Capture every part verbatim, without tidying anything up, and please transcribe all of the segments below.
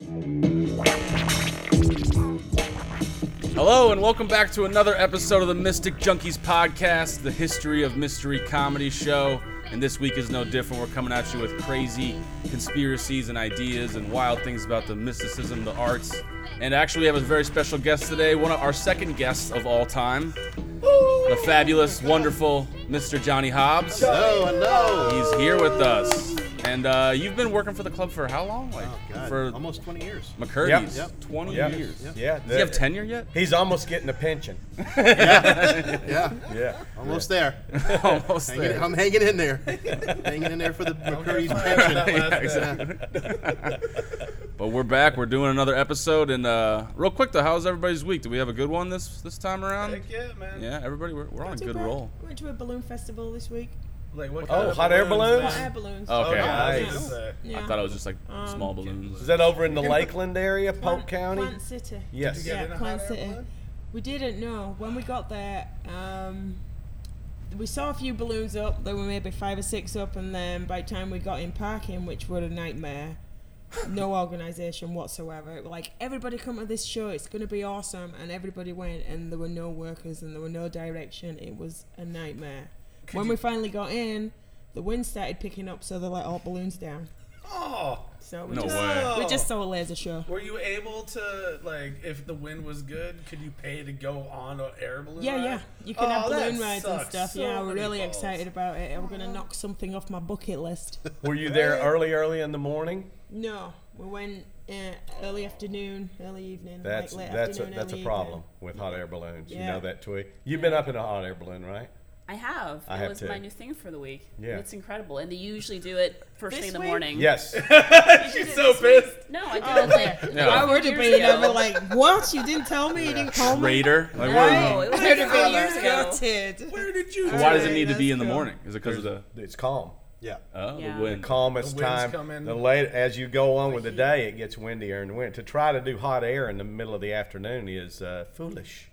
Hello and welcome back to another episode of the Mystic Junkies podcast, the history of mystery comedy show. And this week is no different. We're coming at you with crazy conspiracies and ideas and wild things about the mysticism, the arts. And actually we have a very special guest today, one of our second guests of all time, the fabulous, wonderful Mister Johnny Hobbs. Hello, hello. He's here with us. And uh, you've been working for the club for how long? Like Oh, God. for Almost twenty years. McCurdy's, Yep. twenty Yep. years. Yep. Yeah. Does he have tenure yet? He's almost getting a pension. Yeah. Yeah. Almost there. Almost Hanging, there. I'm hanging in there. Hanging in there for the McCurdy's pension. Yeah, exactly. But we're back. We're doing another episode. And uh, real quick, though, how's everybody's week? Do we have a good one this this time around? Heck yeah, man. Yeah, everybody, we're, we're on a Not too good bad. roll. Went to a balloon festival this week. Like what Oh, kind of hot air balloons? Hot man? air balloons. Okay. Oh, yeah, I was Nice. gonna say. Yeah. I thought it was just like Um, small balloons. Is that over in the Lakeland area, Polk Plant- County? Plant City. Yes. Did you get Yeah, in a Plant hot air City. balloon? We didn't know. When we got there, um, we saw a few balloons up. There were maybe five or six up, and then by the time we got in parking, which were a nightmare, no organisation whatsoever. It was like, everybody come to this show, it's going to be awesome, and everybody went, and there were no workers, and there were no direction. It was a nightmare. Could when you- we finally got in, the wind started picking up, so they let all balloons down. Oh, So we No just, way. we just saw a laser show. were you able to, like, if the wind was good, could you pay to go on an air balloon Yeah, ride? yeah. You can Oh, have balloon that rides and sucks stuff. so yeah, we're many really balls. excited about it. We're gonna knock something off my bucket list. Were you there early, early in the morning? No, we went uh, early afternoon, early evening, That's like late that's a, afternoon, that's a early problem evening. with hot air balloons. You Yeah. know that, Twee. You've been up in a hot air balloon, right? I have. I it have was too. my new thing for the week. Yeah. It's incredible. And they usually do it first This thing in the week? morning. Yes. She's so pissed. No, I did Oh, it like Yeah. I would have years been ago. over like, what? You didn't tell me? You didn't call me? Traitor. Like, No, what- it was I would like have four been years ago. gutted. Where did you? Why does it Alright, need to be that's in the cool. morning? Is it because of the It's calm. Yeah. oh Yeah. the wind? Calmest The winds time. come in. The late as you go on with the day, it gets windier and wind. To try to do hot air in the middle of the afternoon is uh, foolish.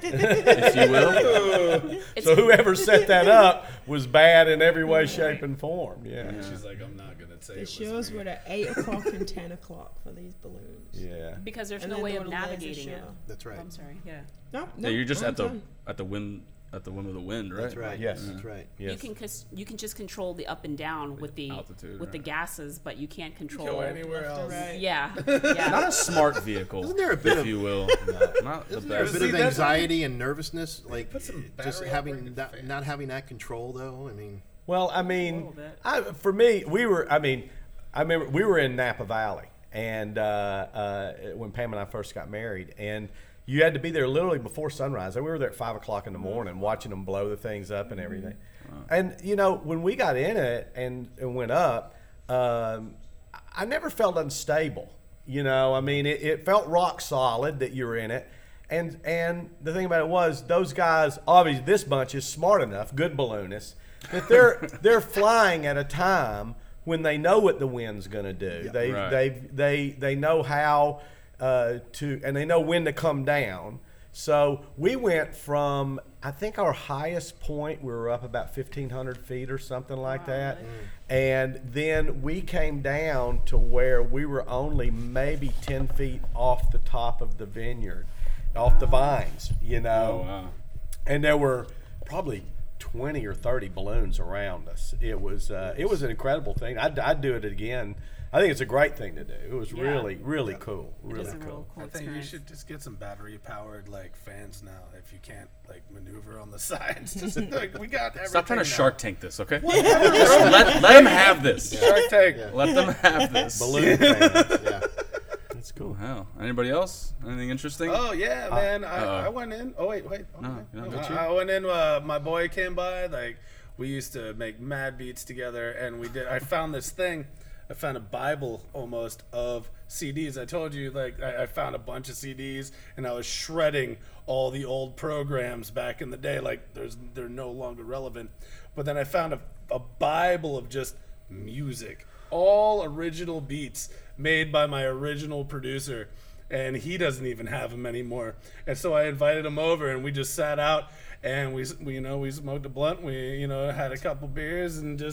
If you will. It's, So whoever set that up was bad in every way, shape, and form. Yeah. She's like, I'm not gonna say The it was shows me. were at eight o'clock and ten o'clock for these balloons. Yeah. because there's And no then way there of were laser navigating it. show. That's Oh, right. I'm sorry. Yeah. No, no, Yeah, you're just I'm at the done. at the whim at the whim of the wind, right? That's right. Yes. That's right. Yes. You can cus- you can just control the up and down with the altitude, with the right. gases, but you can't control. Go anywhere Left or else. right. Yeah. Not Yeah. a smart vehicle, Isn't there a bit if of- you will. Not the Isn't there a A best. bit See, of that's anxiety and nervousness, like Put some just battery having operated that, fan. not having that control, though. I mean, Well, I A mean, little bit. I, for me, we were. I mean, I remember we were in Napa Valley, and uh, uh, when Pam and I first got married, and you had to be there literally before sunrise. And we were there at five o'clock in the morning, watching them blow the things up and everything. And you know, when we got in it and, and went up, um, I never felt unstable. You know, I mean, it, it felt rock solid that you were in it. And and the thing about it was, those guys, obviously, this bunch is smart enough, good balloonists, that they're they're flying at a time when they know what the wind's going to do. They Right. they they they know how uh, to, and they know when to come down. So we went from, I think our highest point, we were up about fifteen hundred feet or something like that. And then we came down to where we were only maybe ten feet off the top of the vineyard, off the vines, you know. Oh wow. And there were probably twenty or thirty balloons around us. It was uh, it was an incredible thing. I'd, I'd do it again. I think it's a great thing to do. It was Yeah. really, really cool. It Really is a cool. real cool I think you experience. should just get some battery powered like fans now. If you can't like maneuver on the sides, just like we got everything. Stop trying to now. Shark Tank this, okay? Just let, let them have this. Shark Tank. Let them have this. Balloon fans, yeah. That's cool. Hell. Anybody else? Anything interesting? Oh yeah, man. I, uh-oh. I went in. Oh wait, wait. Oh, No, okay. no, No, not I, I went in. Uh, my boy came by. Like we used to make mad beats together, and we did. I found this thing. I found a Bible almost of C Ds. I told you, like I, I found a bunch of C Ds, and I was shredding all the old programs back in the day. Like there's they're no longer relevant. But then I found a, a Bible of just music, all original beats made by my original producer, and he doesn't even have them anymore. And so I invited him over, and we just sat out, and we, we you know we smoked a blunt. We you know had a couple beers and just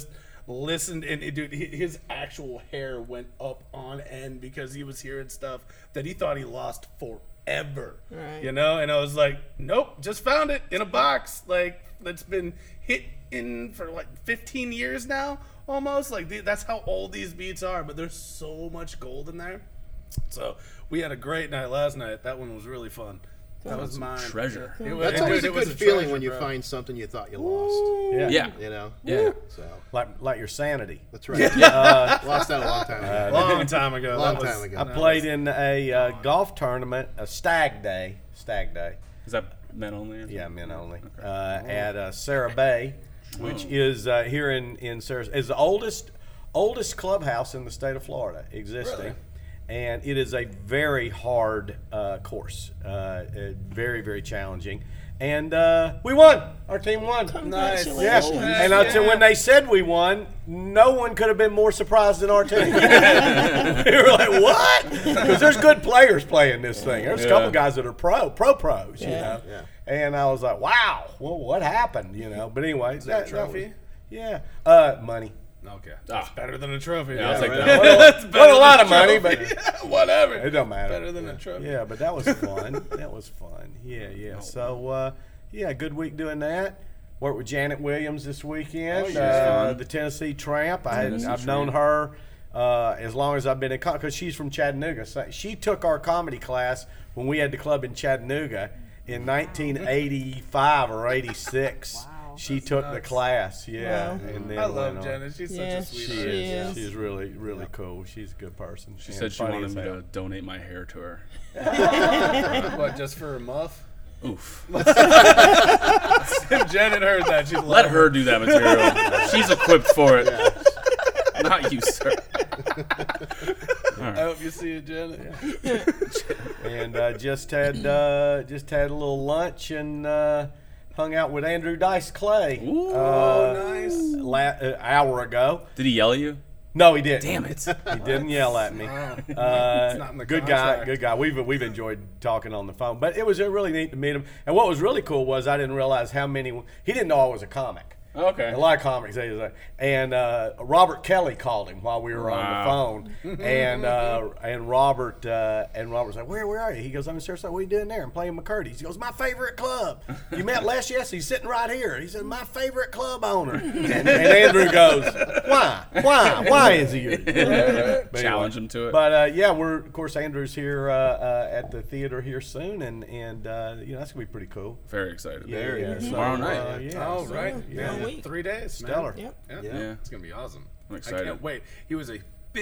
listened, and it, dude, hi- his actual hair went up on end because he was hearing stuff that he thought he lost forever. Right. You know, and I was like, nope, just found it in a box, like that's been hit in for like fifteen years now, almost. Like th- that's how old these beats are, but there's so much gold in there. So we had a great night last night. That one was really fun. That was mine. Treasure. It was, That's it always was- a it was good feeling treasure, when you bro. find something you thought you lost. Yeah. Yeah. You know? Yeah. So, Like like your sanity. that's right. Uh, lost that a long time ago. Long time ago. Long That was- time ago. I that played in a uh, golf tournament, a stag day, stag day. Is that men only? Or Yeah, something? men only. Uh, at uh, Sarah Bay, which Oh. is uh, here in in Sarah, is the oldest oldest clubhouse in the state of Florida existing, Really? and it is a very hard uh, course, uh, uh, very very challenging, and uh, we won. Our team won. Nice. Yeah, Congratulations. and I said when they said we won, no one could have been more surprised than our team. We were like, "What?" Because there's good players playing this thing. There's a Yeah. couple guys that are pro, pro pros, you Yeah. know. Yeah. And I was like, "Wow, well, what happened?" You know. But anyway, Is that a that- that trophy? was- yeah, uh, money. Okay. That's Ah. better than a trophy. Yeah, I'll take right. that. Well, That's better well, a than lot a of money, trophy. but Whatever. it don't matter. Better than a trophy. Yeah, but that was fun. That was fun. Yeah, yeah. So, uh, yeah, good week doing that. Worked with Janet Williams this weekend. Oh, she's uh, fun. the Tennessee Tramp. I had, Tennessee I've known Tramp. her uh, as long as I've been in because she's from Chattanooga. So she took our comedy class when we had the club in Chattanooga in nineteen eighty-five or eighty-six. Wow. She That's took the nuts. class. Yeah, Wow. and then I went love on. Janet. She's Yeah, such a She sweetheart. She is. is. She's really, really cool. She's a good person. She said she wanted me to donate my hair to her. What, just for a muff? Oof. Janet heard that. She'd Let love her do that material. She's equipped for it. Not you, sir. I hope you see it, Janet. and uh, just had uh, just had a little lunch and uh, hung out with Andrew Dice Clay. Ooh. uh, nice. La- uh, hour ago. Did he yell at you? No, he didn't. Damn it. He didn't yell at me. Wow. Uh, It's not in the good guy, contract. good guy. We've we've enjoyed talking on the phone, but it was really neat to meet him. And what was really cool was I didn't realize how many. He didn't know I was a comic. Okay. A lot of comics. They was like, and uh, Robert Kelly called him while we were Wow. on the phone, and uh, and Robert uh, and Robert's like, where where are you? He goes, I'm in Sarasota. What are you doing there? I'm playing McCurdy's. He goes, my favorite club. You met Les? Yes. He's sitting right here. He said, my favorite club owner. And, and Andrew goes, why? Why? Why is he here? But Challenge anyway. him to it. But uh, yeah, we're of course Andrew's here uh, uh, at the theater here soon, and and uh, you know that's gonna be pretty cool. Very excited. Yeah, yeah. So, Tomorrow night. uh, yeah. Oh, so, right. Yeah. One week. Three days, man. Stellar. Yep. Yeah. Yeah. It's going to be awesome. I'm I excited. can't wait. He was a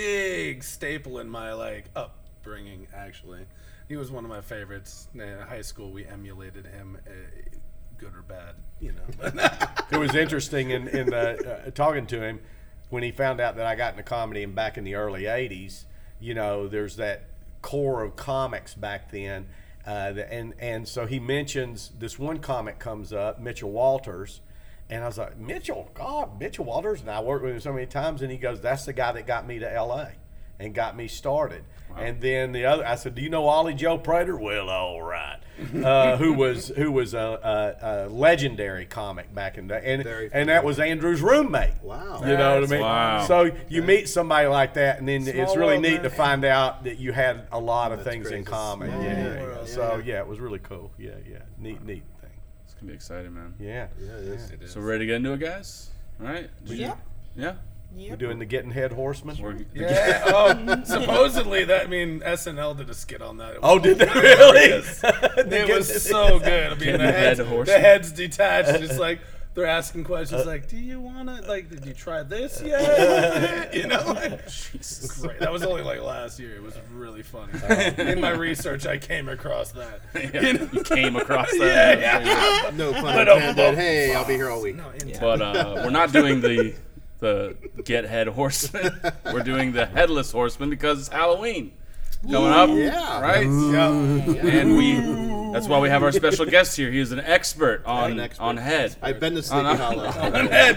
big staple in my, like, upbringing, actually. He was one of my favorites. In high school, we emulated him, uh, good or bad, you know. It was interesting in, in uh, uh, talking to him when he found out that I got into comedy and back in the early eighties. You know, there's that core of comics back then. Uh, the, and, and so he mentions this one comic comes up, Mitchell Walters. And I was like, Mitchell, God, Mitchell Walters. And I worked with him so many times. And he goes, that's the guy that got me to L A and got me started. And then the other, I said, do you know Ollie Joe Prater? Well, all right. Uh, who was who was a, a, a legendary comic back in the day. And, Very and that was Andrew's roommate. Wow. You know what I That's mean? wow. So you meet somebody like that, and then Small it's really world, neat man. to find out that you had a lot of things in crazy. common. Small Yeah, yeah, yeah. world. So yeah, it was really cool. Yeah, yeah, neat, neat thing. It's going to be exciting, man. Yeah. Yeah, it is. It is. So, ready to get into it, guys? All right. Did you- Yep. Yeah? We're Yep. doing the Getting Head Horseman. We're, Yeah. Oh, supposedly that I mean S N L did a skit on that. It was Oh, did they hilarious. really? It was so good. I mean, Getting the the heads, head horse. the heads detached. It's like they're asking questions like, "Do you want to like? Did you try this yet?" You know, like, Jesus. great. That was only like last year. It was really funny. In my research, I came across that. Yeah, you came across that. Yeah, yeah. No pun But, uh, intended. Hey, I'll be here all week. No, in- But uh, we're not doing the the get head horseman. We're doing the headless horseman because it's Halloween coming up. Yeah. Right? Yeah. And we that's why we have our special guest here. He is an expert on an expert. on head. I've been to Sleepy no. Hollow. Head,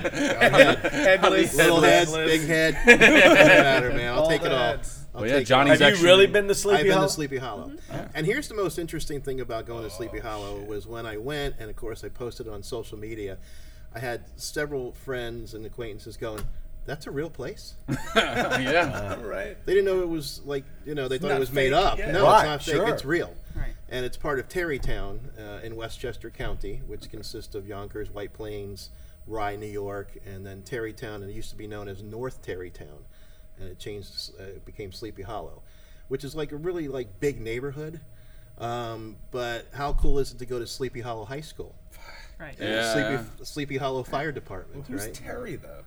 headless, Little headless, head, big head. Doesn't matter, man. I'll all take the it all. heads. I'll Well, yeah, take it Johnny's all. Have you actually- really been to Sleepy I've been Hollow? to Sleepy Hollow. And here's the most interesting thing about going to Sleepy Hollow was when I went, and of course I posted it on social media. I had several friends and acquaintances going, that's a real place. yeah. Right. They didn't know it was like, you know, they thought not it was made fake, up. yeah. No, Right, it's not fake. sure. It's real. Right. And it's part of Terrytown uh, in Westchester County, which consists of Yonkers, White Plains, Rye, New York, and then Terrytown. And it used to be known as North Terrytown, and it changed. Uh, it became Sleepy Hollow, which is like a really like big neighborhood. Um, but how cool is it to go to Sleepy Hollow High School? Right. Yeah. Sleepy, Sleepy Hollow Fire Department, Who's right? Terry though?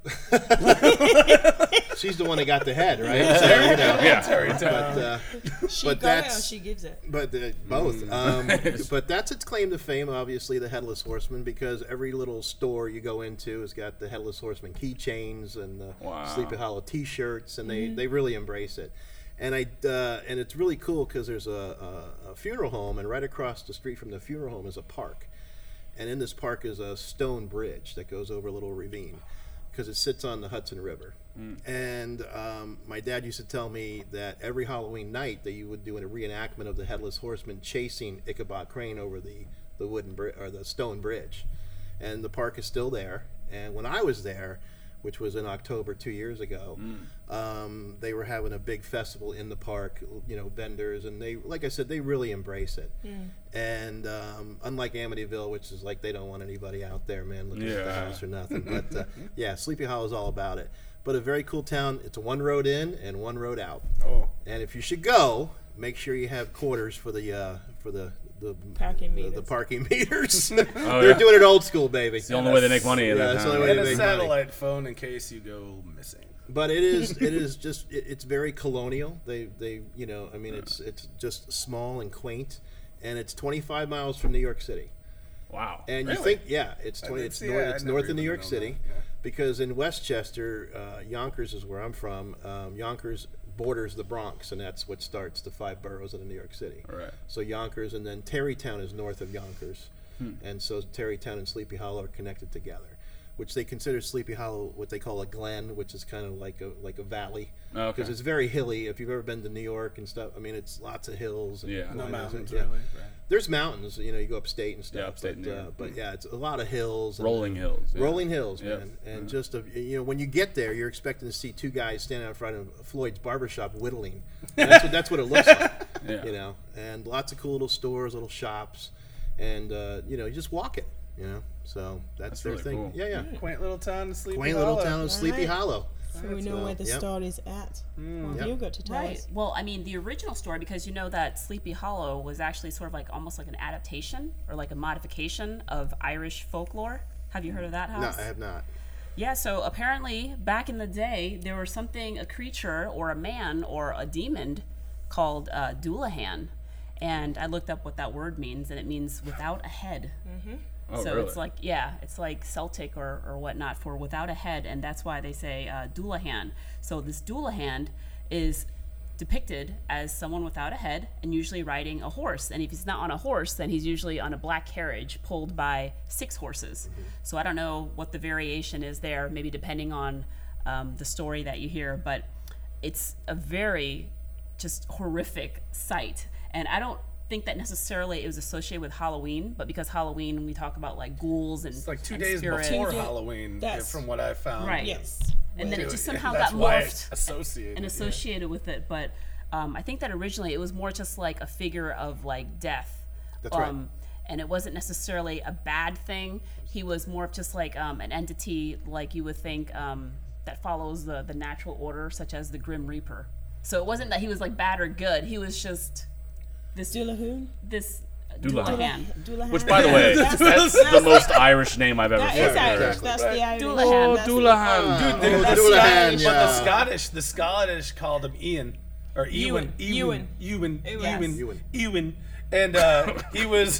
She's the one that got the head, right? So, you know, Yeah. but, uh, She but got it or that's- she gives it. But uh, both. Um, but that's its claim to fame, obviously, the Headless Horseman, because every little store you go into has got the Headless Horseman keychains and the Wow. Sleepy Hollow T-shirts, and they, they really embrace it. And I uh, and it's really cool because there's a, a, a funeral home, and right across the street from the funeral home is a park. And in this park is a stone bridge that goes over a little ravine because it sits on the Hudson River. Mm. And um, my dad used to tell me that every Halloween night that you would do a reenactment of the Headless Horseman chasing Ichabod Crane over the, the wooden bri- or the stone bridge. And the park is still there. And when I was there, which was in October two years ago, Mm. um, they were having a big festival in the park, you know, vendors, and they, like I said, they really embrace it. And um, unlike Amityville, which is like they don't want anybody out there, man, looking at the Yeah. house or nothing. But uh, yeah, Sleepy Hollow is all about it. But a very cool town. It's a one road in and one road out. Oh. And if you should go, make sure you have quarters for the uh, for the the Parking the, the meters. parking meters. Oh, They're yeah. doing it old school, baby. It's the only way they make money in Yeah, that that's the town. only way And they a make money. satellite phone in case you go missing. But it is it is just it, it's very colonial. They they you know I mean it's it's just small and quaint, and it's twenty-five miles from New York City. Wow. And Really? you think yeah, it's I twenty. did It's see- north. yeah, I It's never north of New even York known City, that, yeah. because in Westchester, uh, Yonkers is where I'm from. Um, Yonkers borders the Bronx, and that's what starts the five boroughs of New York City. Right. So Yonkers, and then Terrytown is north of Yonkers, Hmm. and so Terrytown and Sleepy Hollow are connected together, which they consider Sleepy Hollow what they call a glen, which is kind of like a like a valley, Okay. because it's very hilly. If you've ever been to New York and stuff, I mean, it's lots of hills. And Yeah. No and- mountains, yeah. really. Right. There's mountains, you know, you go upstate and stuff. Yeah, upstate but, New uh, York. but yeah, it's a lot of hills. and- Rolling hills. yeah. Rolling hills, Yep. man. And just, a, you know, when you get there, you're expecting to see two guys standing out in front of Floyd's barbershop whittling. And that's, what, that's what it looks like, Yeah. you know. And lots of cool little stores, little shops. And, uh, you know, you just walk it, you know. So that's, That's their really thing. cool. Yeah, yeah. Quaint little town of Sleepy Quaint Hollow. little town of Sleepy Right. Hollow. So we know So, where the yep. story's at. What have Yep. you got to tell Right. us? Well, I mean, the original story, because you know that Sleepy Hollow was actually sort of like almost like an adaptation or like a modification of Irish folklore. Have you heard of that No, house? I have not. Yeah, so apparently back in the day, there was something, a creature or a man or a demon called uh, Doulahan. And I looked up what that word means, and it means without a head. Oh, so really? it's like, yeah, it's like Celtic or, or whatnot for without a head, and that's why they say uh, Doulahan. So this Doulahan is depicted as someone without a head and usually riding a horse. And if he's not on a horse, then he's usually on a black carriage pulled by six horses. So I don't know what the variation is there, maybe depending on um, the story that you hear, but it's a very just horrific sight. And I don't think that necessarily it was associated with Halloween, but because Halloween, we talk about like ghouls and It's like two and days spirits. before Two day- Halloween, that's- from what I found. Right. Yes. And then it just somehow That's got why morphed it's associated. and yeah. associated with it. But um, I think that originally it was more just like a figure of like death. That's right. um, And it wasn't necessarily a bad thing. He was more of just like um, an entity, like you would think, um, that follows the, the natural order, such as the Grim Reaper. So it wasn't that he was like bad or good. He was just this Doulahoon? this Doulahan. Doulahan. Doulahan. Which, by the way, That's- that's the most Irish name I've ever That heard. is Irish. Exactly. That's the Irish. Doulahan. That's Oh, the- Doulahan. Dude, The, Oh, the Doulahan, Scottish, yeah. but the Scottish, the Scottish called him Ian or Ewan, Ewan. Ewan, Ewan, Yes. Ewan, Ewan. Ewan, and uh, he was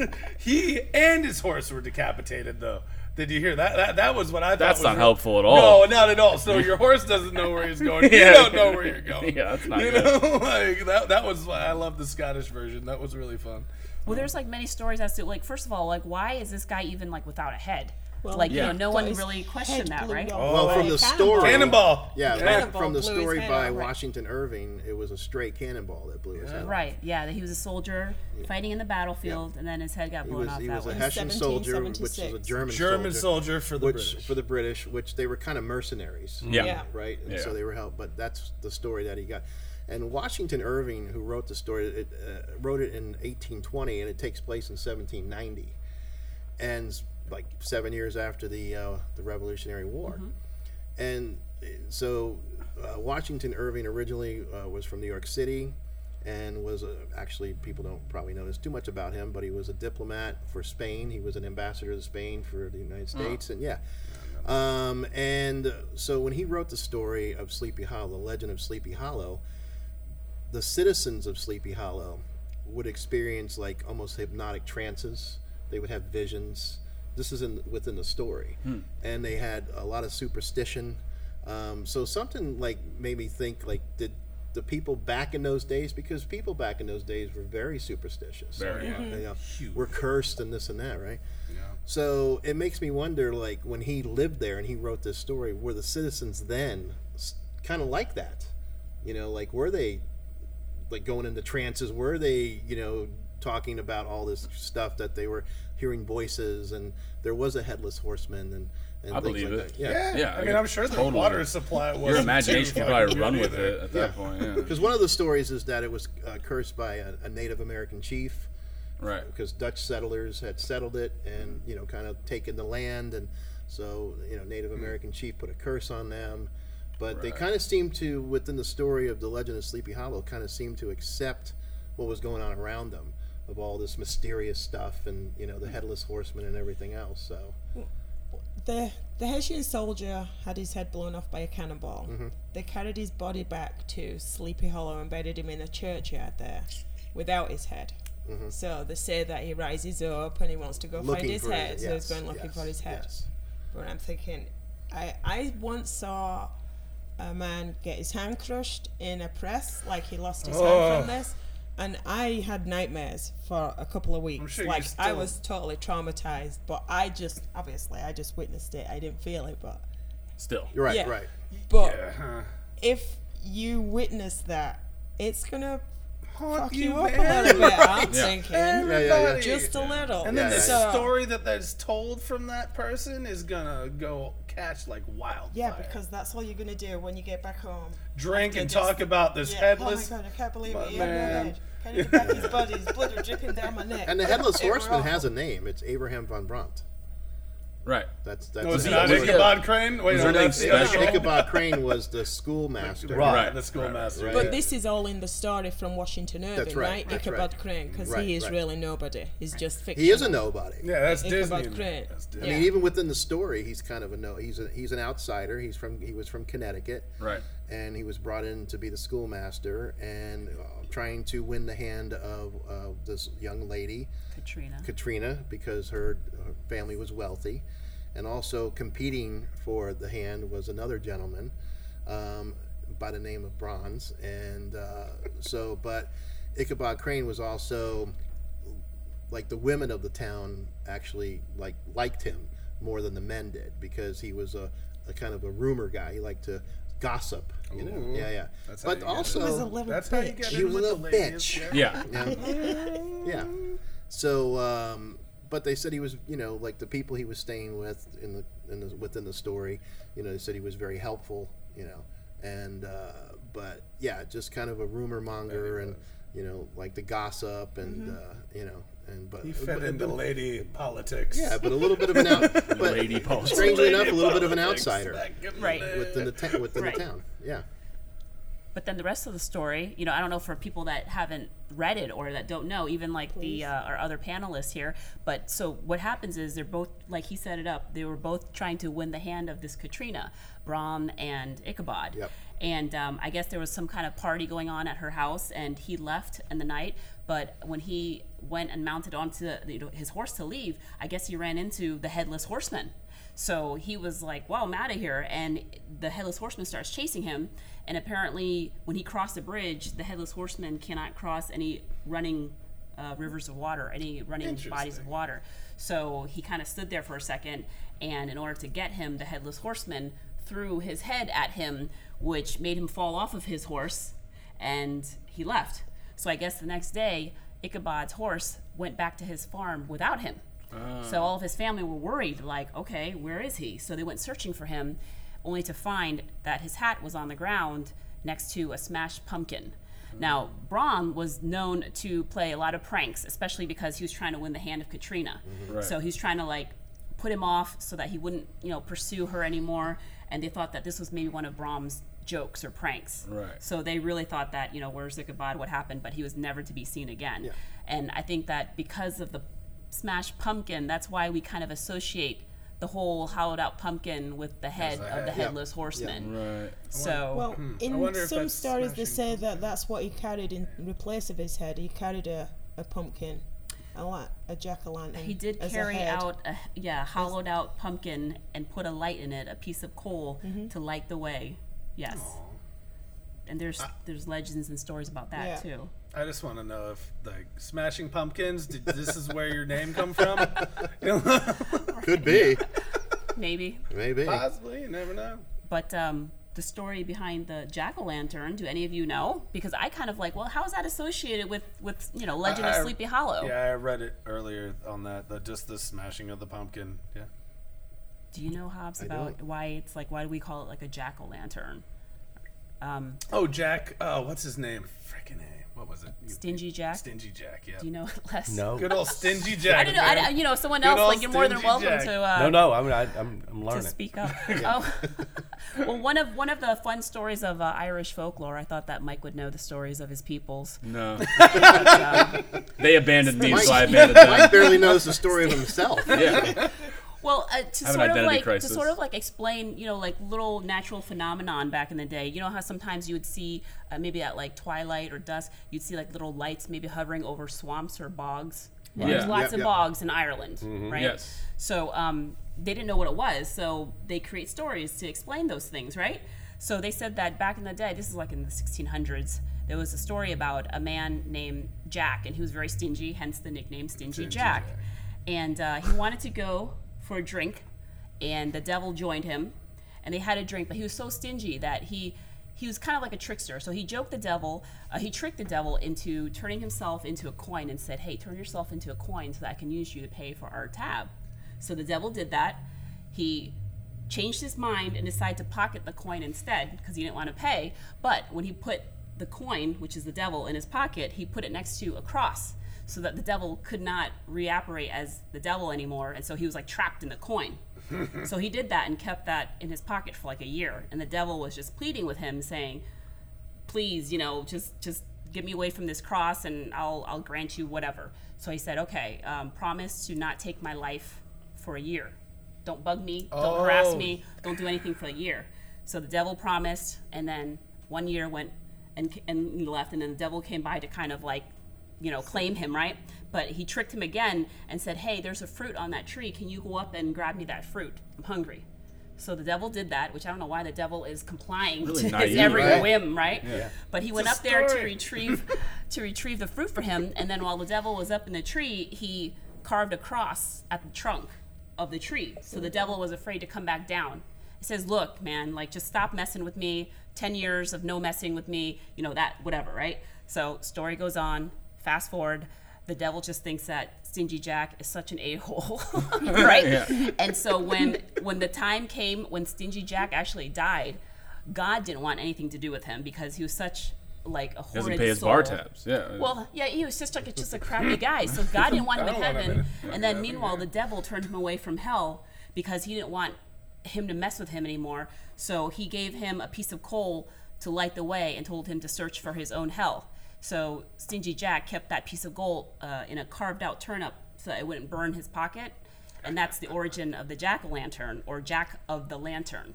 he and his horse were decapitated though. Did you hear that? That, that was what I thought. That's was not real- helpful at all. No, not at all. So your horse doesn't know where he's going. Yeah. You don't know where you're going. Yeah, that's not you good. know, like that. That was I love the Scottish version. That was really fun. Well, there's like many stories as to like, first of all, like why is this guy even like without a head? Well, like, Yeah. you know, no got one his really head questioned that, blew right? off Well, by from a the cannonball. story- Cannonball. Yeah, Cannonball from the blew his story head by off, right. Washington Irving, it was a stray cannonball that blew his head off. Right, yeah, that he was a soldier fighting in the battlefield, and then his head got He blown was, off he that was a way. Hessian soldier, which was a seventeen seventy-six. German, German soldier, soldier for the which British. for the British, which they were kind of mercenaries. Yeah. Yeah. Right, and Yeah. so they were helped. But that's the story that he got. And Washington Irving, who wrote the story, it, uh, wrote it in eighteen twenty, and it takes place in seventeen ninety, and like seven years after the uh, the Revolutionary War. And uh, so uh, Washington Irving originally uh, was from New York City, and was uh, actually, people don't probably know this too much about him, but he was a diplomat for Spain. He was an ambassador to Spain for the United States, and yeah. Um, and uh, so when he wrote the story of Sleepy Hollow, the legend of Sleepy Hollow, the citizens of Sleepy Hollow would experience like almost hypnotic trances. They would have visions. This is in within the story, and they had a lot of superstition. Um, so something like made me think, like, did the people back in those days, because people back in those days were very superstitious. Very, yeah. You know, we're cursed and this and that, right? So it makes me wonder, like, when he lived there and he wrote this story, were the citizens then kind of like that? You know, like, were they like going into trances? Were they, you know, talking about all this stuff that they were hearing voices, and there was a headless horseman and, and I things believe like it. that. Yeah. Yeah, Yeah, I I mean, get- I'm sure the totally. water supply was. Your imagination can probably run with it at that Yeah. point. Yeah. Because one of the stories is that it was uh, cursed by a, a Native American chief, Right. because Dutch settlers had settled it and, you know, kind of taken the land, and so, you know, Native American chief put a curse on them. But they Right. kind of seemed to, within the story of the legend of Sleepy Hollow, kind of seemed to accept what was going on around them, of all this mysterious stuff and, you know, the headless horseman and everything else. So The the Hessian soldier had his head blown off by a cannonball. Mm-hmm. They carried his body back to Sleepy Hollow and buried him in a churchyard there, without his head. So they say that he rises up and he wants to go find Mm-hmm. looking his for head. his, So he's yes, going looking yes, for his head. yes. But I'm thinking, I I once saw a man get his hand crushed in a press, like he lost his hand Oh. from this. And I had nightmares for a couple of weeks. sure you like I still- was totally traumatized, but I just obviously I just witnessed it. I didn't feel it, but Still. You're right, Yeah. right. but Uh-huh. if you witness that, it's gonna Haunt fuck you, you, up man. a little bit. I'm Yeah. thinking Yeah, yeah, yeah. Everybody. just a little. And then Yeah, the yeah, so, story that that's told from that person is gonna go catch like wildfire. yeah, because that's all you're gonna do when you get back home. drink After and just- talk about this Yeah, headless. Oh my god, I can't believe But it. He had no man. head. Can't even back his body. His blood are dripping down my neck. And the headless It were horseman awful. has a name. It's Abraham von Brunt. Right. That's that's Was his it not name. Ichabod Crane? Wait, Was no, her name that's the special? other- Ichabod Crane was the schoolmaster. Right, Right, the schoolmaster. right, But Yeah. this is all in the story from Washington Irving, That's right, right? that's Ichabod right. Crane, because Right, he is right. really nobody. He's just fiction. He is a nobody. Yeah, that's Ichabod Disney. Crane. That's I Disney. Yeah. mean, even within the story, he's kind of a no. He's a, he's an outsider. He's from he was from Connecticut, Right. and he was brought in to be the schoolmaster and uh, trying to win the hand of uh, this young lady, Katrina. Katrina, because her, her family was wealthy, and also competing for the hand was another gentleman um, by the name of Bronze, and uh, so but Ichabod Crane was also like the women of the town actually like liked him more than the men did, because he was a, a kind of a rumor guy. He liked to gossip, you know. Ooh. Yeah, yeah. That's how But you get it. also, He was a little That's how you bitch. get He in was a with the little ladies, bitch. Yeah. yeah. yeah. So, um, but they said he was, you know, like the people he was staying with in the, in the within the story, you know, they said he was very helpful, you know, and uh, but yeah, just kind of a rumor monger and you know, like the gossip and uh, you know, and but He fed but- into but- lady politics. yeah, but a little bit of an out, but Lady politics. strangely Lady enough, a little bit of an politics outsider back in the Right. day. within the ta- within Right. the town. Yeah. But then the rest of the story, you know, I don't know for people that haven't read it or that don't know, even like the uh, our other panelists here. But so what happens is they're both, like he set it up, they were both trying to win the hand of this Katrina, Brom and Ichabod. Yep. And um, I guess there was some kind of party going on at her house, and he left in the night. But when he went and mounted onto the, you know, his horse to leave, I guess he ran into the headless horseman. So he was like, wow, I'm out of here. And the headless horseman starts chasing him. And apparently, when he crossed the bridge, the headless horseman cannot cross any running uh, rivers of water, any running bodies of water. So he kind of stood there for a second, and in order to get him, the headless horseman threw his head at him, which made him fall off of his horse, and he left. So I guess the next day, Ichabod's horse went back to his farm without him. Uh. So all of his family were worried, like, okay, where is he? So they went searching for him, only to find that his hat was on the ground next to a smashed pumpkin. Now, Brom was known to play a lot of pranks, especially because he was trying to win the hand of Katrina. Mm-hmm. Right. So he was trying to, like, put him off so that he wouldn't, you know, pursue her anymore. And they thought that this was maybe one of Brom's jokes or pranks. Right. So they really thought that, you know, where's Ichabod, what happened? But he was never to be seen again. Yeah. And I think that because of the smashed pumpkin, that's why we kind of associate the whole hollowed out pumpkin with the head the of head. the headless horseman. Right. So Well, in wonder if some that's stories they smashing say that that's what he carried in replace of his head. He carried a, a pumpkin, a, la- a jack-o'-lantern. he did as a carry head. out a yeah hollowed out pumpkin and put a light in it, a piece of coal to light the way. Yes. And there's there's legends and stories about that Yeah. too. I just want to know if, like, Smashing Pumpkins, did, this is where your name come from? You know? Could be. Maybe. Maybe. Possibly, you never know. But um, the story behind the jack-o'-lantern, do any of you know? Because I kind of like, well, how is that associated with, with you know, Legend I- of Sleepy Hollow? Yeah, I read it earlier on that, the, just the smashing of the pumpkin. Yeah. Do you know, Hobbs, I about don't. why it's like, why do we call it like a jack-o'-lantern? Um, Oh, Jack. Oh, what's his name? Freaking A. What was it? You- Stingy Jack? Stingy Jack, yeah. Do you know less? No. Good old Stingy Jack. I don't know. I, man. don't- you know, someone Good else, old like, you're more than Stingy welcome Jack. to... Uh, No, no, I mean, I, I'm, I'm to learning. speak up. Oh, well, one of one of the fun stories of uh, Irish folklore. I thought that Mike would know the stories of his peoples. No. But, um, They abandoned me, Mike- so I abandoned them. Mike barely knows the story of himself. Yeah. well, uh, to I have an sort of identity like crisis. to sort of like explain, you know, like little natural phenomenon back in the day. You know how sometimes you would see uh, maybe at like twilight or dusk, you'd see like little lights maybe hovering over swamps or bogs. And Yeah. There's lots Yep, of yep. bogs in Ireland, right? Yes. So um, they didn't know what it was, so they create stories to explain those things, right? So they said that back in the day, this is like in the sixteen hundreds, there was a story about a man named Jack, and he was very stingy, hence the nickname Stingy, Stingy Jack. Jack. And uh, he wanted to go for a drink, and the devil joined him, and they had a drink, but he was so stingy that he he was kind of like a trickster. So he joked the devil, uh, he tricked the devil into turning himself into a coin and said, hey, turn yourself into a coin so that I can use you to pay for our tab. So the devil did that. He changed his mind and decided to pocket the coin instead because he didn't want to pay. But when he put the coin, which is the devil, in his pocket, he put it next to a cross so that the devil could not reapparate as the devil anymore. And so he was like trapped in the coin. So he did that and kept that in his pocket for like a year. And the devil was just pleading with him, saying, please, you know, just just get me away from this cross and I'll I'll grant you whatever. So he said, okay, um, promise to not take my life for a year. Don't bug me, don't harass Oh. me, don't do anything for a year. So the devil promised, and then one year went and and he left, and then the devil came by to kind of like, you know, claim him, right? But he tricked him again and said, hey, there's a fruit on that tree. Can you go up and grab me that fruit? I'm hungry. So the devil did that, which I don't know why the devil is complying Really to naive, his every right? whim, right? Yeah. But he went It's up a there to story. retrieve to retrieve the fruit for him, and then while the devil was up in the tree, he carved a cross at the trunk of the tree. So the devil was afraid to come back down. He says, look, man, like, just stop messing with me. Ten years of no messing with me, you know, that, whatever, right? So story goes on, fast forward, the devil just thinks that Stingy Jack is such an a-hole, right? Yeah. And so when when the time came when Stingy Jack actually died, God didn't want anything to do with him because he was such like a horrid Doesn't pay his soul. bar tabs. Yeah. Well, yeah, he was just like just a crappy guy. So God didn't want him in I don't want heaven. him in And then heaven, meanwhile, yeah. the devil turned him away from hell because he didn't want him to mess with him anymore. So he gave him a piece of coal to light the way and told him to search for his own hell. So Stingy Jack kept that piece of gold uh, in a carved out turnip so that it wouldn't burn his pocket. And that's the origin of the jack-o'-lantern, or Jack of the Lantern.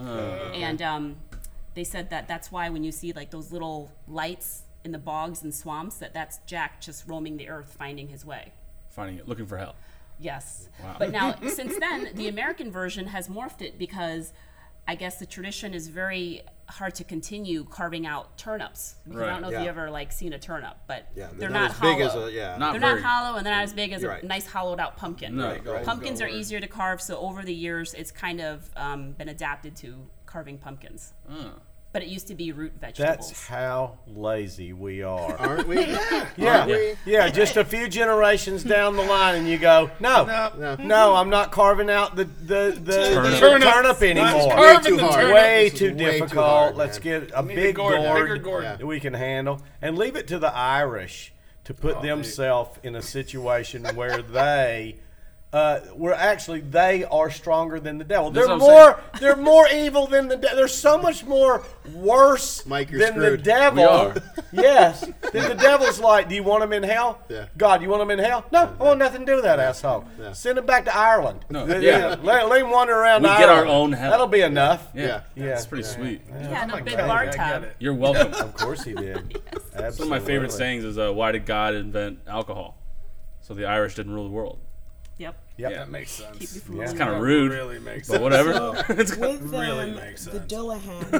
And um, they said that that's why when you see like those little lights in the bogs and swamps, that that's Jack just roaming the earth, finding his way. Finding it, looking for hell. Yes. Wow. But now, since then, the American version has morphed it because I guess the tradition is very hard to continue carving out turnips. Because Right. I don't know if Yeah. you ever like seen a turnip, but Yeah, they're, not, as hollow. big as a yeah. Not they're very. not hollow, and they're not as big as You're a right. nice hollowed out pumpkin. No. Right, right. Pumpkins are Go easier to carve, so over the years, it's kind of um, been adapted to carving pumpkins. Oh. But it used to be root vegetables. That's how lazy we are. Aren't we? Yeah. Yeah, Aren't we? yeah. Just a few generations down the line, and you go, no, No. No. no, I'm not carving out the the, the, Turnip. the Turnip. turnip anymore. Carving Way too the hard. turnip. Way This too is way too difficult. hard, Let's man. get a Need a big gourd, gourd, bigger gourd. Yeah. that we can handle, and leave it to the Irish to put Oh, themselves in a situation where they. Uh, we're actually they are stronger than the devil. That's They're what I'm more they're more evil than the devil. They're so much more worse Mike, you're than the screwed. devil. We are. Yes. Then the devil's like, do you want him in hell? Yeah. God, you want him in hell? No, I want nothing to do with that asshole. Yeah. Send him back to Ireland. No, Let, yeah. let, let him wander around We Ireland. get our own hell. That'll be enough. Yeah. Yeah. Yeah. That's pretty sweet. yeah, and a big Okay, bar I tab. get it. You're welcome. Of course he did. Absolutely. One of my favorite sayings is, uh, "Why did God invent alcohol? So the Irish didn't rule the world." Yep. Yep. Yeah, it makes sense. Keep you from Yeah. rolling It's kind of over. rude, Really makes but sense. whatever. So, It's with really um, makes the sense. Dullahan,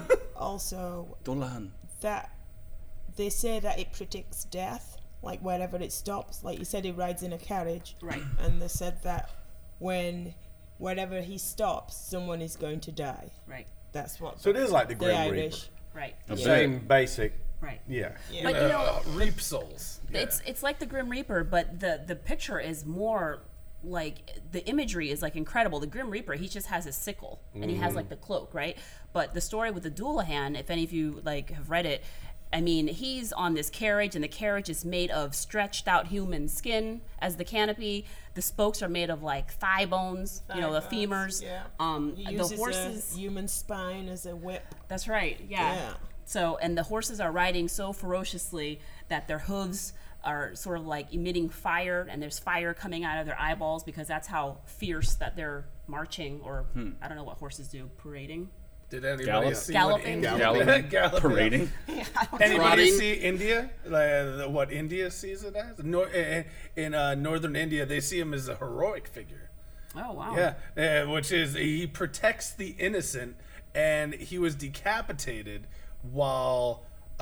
also Dolan. that they say that it predicts death, like wherever it stops. Like you said, he rides in a carriage, Right. and they said that when wherever he stops, someone is going to die. Right. That's what. So it is like the the Grim Irish. Right. A bit. Same basic. Right. Yeah. Yeah. But you Uh, know, reap souls. Yeah. it's it's like the Grim Reaper, but the the picture is more like the imagery is like incredible. The Grim Reaper, he just has his sickle and he has like the cloak, right? But the story with the Dullahan, if any of you like have read it, I mean, he's on this carriage, and the carriage is made of stretched out human skin as the canopy. The spokes are made of like thigh bones, you know, the Thigh bones, femurs. Yeah. Um, He the uses horses. a human spine as a whip. That's right. Yeah. Yeah. So, and the horses are riding so ferociously that their hooves are sort of like emitting fire, and there's fire coming out of their eyeballs because that's how fierce that they're marching, or I don't know what horses do, parading. Did anybody Gallop? see Galloping? what India? Galloping, Galloping. parading. Anybody Trotting. see India? Like, uh, what India sees it as? Nor- in in uh, northern India, they see him as a heroic figure. Oh wow. Yeah, uh, which is he protects the innocent, and he was decapitated while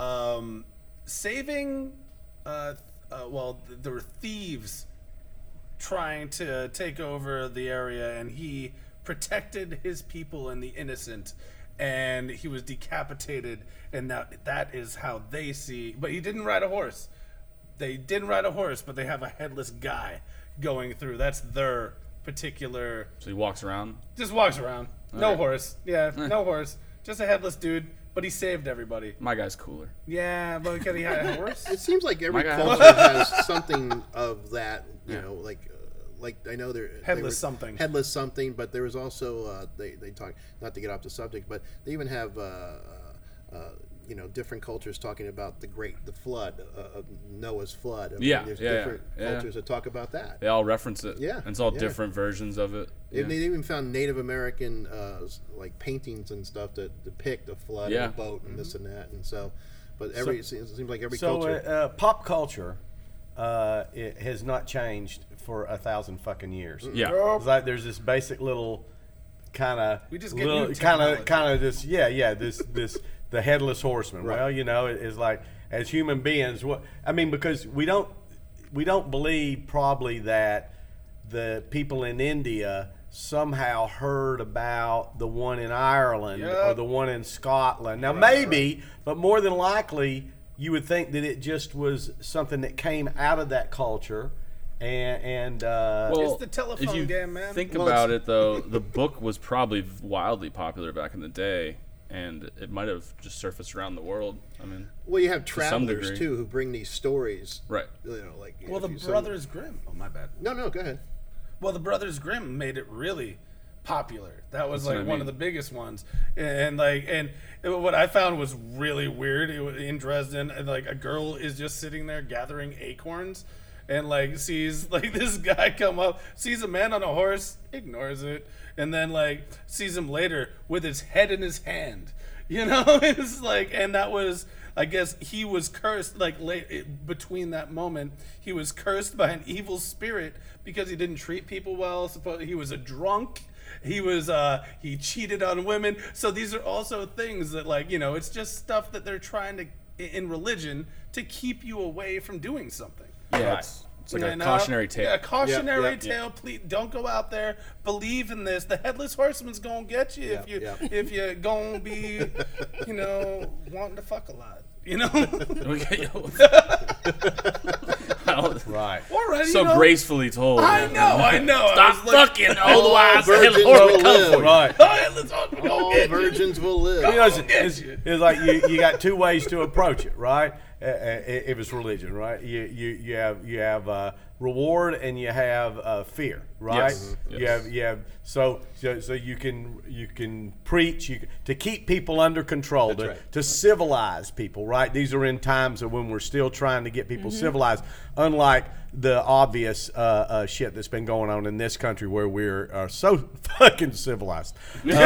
um, saving. Uh, uh, well, th- there were thieves trying to take over the area, and he protected his people and the innocent, and he was decapitated, and that that is how they see. But he didn't ride a horse. They didn't ride a horse, but they have a headless guy going through. That's their particular. So he walks around. Just walks around. No Alright. horse. Yeah, no horse. Just a headless dude, but he saved everybody. My guy's cooler. Yeah, but can he had a horse? It seems like every My guy- culture has something of that. You know, like uh, like I know there they Headless were- something. Headless something, but there was also uh, they they talk not to get off the subject, but they even have. Uh, uh, uh, you know, different cultures talking about the great, the flood, uh, of Noah's flood. I mean, Yeah, there's yeah, yeah, different yeah. cultures that talk about that. They all reference it. Yeah, And it's all yeah. different versions of it. Yeah. And they even found Native American uh, s- like paintings and stuff that depict a flood Yeah. and a boat and this and that. And so, but every it seems, it seems like every So culture. uh, uh, pop culture, uh, it has not changed for a thousand fucking years. Yeah. It's like there's this basic little kind of We just get little new kind of technology. kind of this yeah yeah this this the headless horseman. Right. Well, you know, it is like as human beings, what I mean because we don't we don't believe probably that the people in India somehow heard about the one in Ireland Yeah. or the one in Scotland. Now Right, maybe, but more than likely you would think that it just was something that came out of that culture and and uh, Well, It's the telephone if you game, man. Think Well, about it's- it though, the book was probably wildly popular back in the day, and it might have just surfaced around the world. I mean, well, you have some travelers degree. too who bring these stories. right? You know, like Well, if the you- some- Brothers Grimm. Oh, my bad. No, no, go ahead. Well, the Brothers Grimm made it really popular. That was That's what like I one mean. of the biggest ones. And like, and it- what I found was really weird. It was in Dresden, and like a girl is just sitting there gathering acorns, and like sees like this guy come up, sees a man on a horse, ignores it, and then like sees him later with his head in his hand. You know, it's like, and that was I guess he was cursed. Like late it, between that moment, he was cursed by an evil spirit because he didn't treat people well. Suppose he was a drunk. He was uh, he cheated on women. So these are also things that, like, you know, it's just stuff that they're trying to in religion to keep you away from doing something. Yeah, Right. it's, it's like You a know? cautionary tale. Yeah, a cautionary Yep, yep, tale. Please don't go out there. Believe in this. The headless horseman's gonna get you if Yep, you yep. if you're gonna be, you know, wanting to fuck a lot. You know. Okay. Right. All right. So you know, gracefully told. I know. I know. Stop I was like, fucking, otherwise the virgins headless horse will will come live. for you. Right. "Oh, headless horseman, go All get you." virgins will live. You know, it's, get it's, you. it's like you, you got two ways to approach it, right? Uh, uh, if it's religion, right? You you, you have you have uh, reward and you have uh, fear, right? Yes. Mhm. You Yes. have you have so so so you can you can preach you can, to keep people under control, to, right. to civilize people, right? These are in times of when we're still trying to get people civilized, unlike the obvious uh, uh, shit that's been going on in this country where we're uh, so fucking civilized.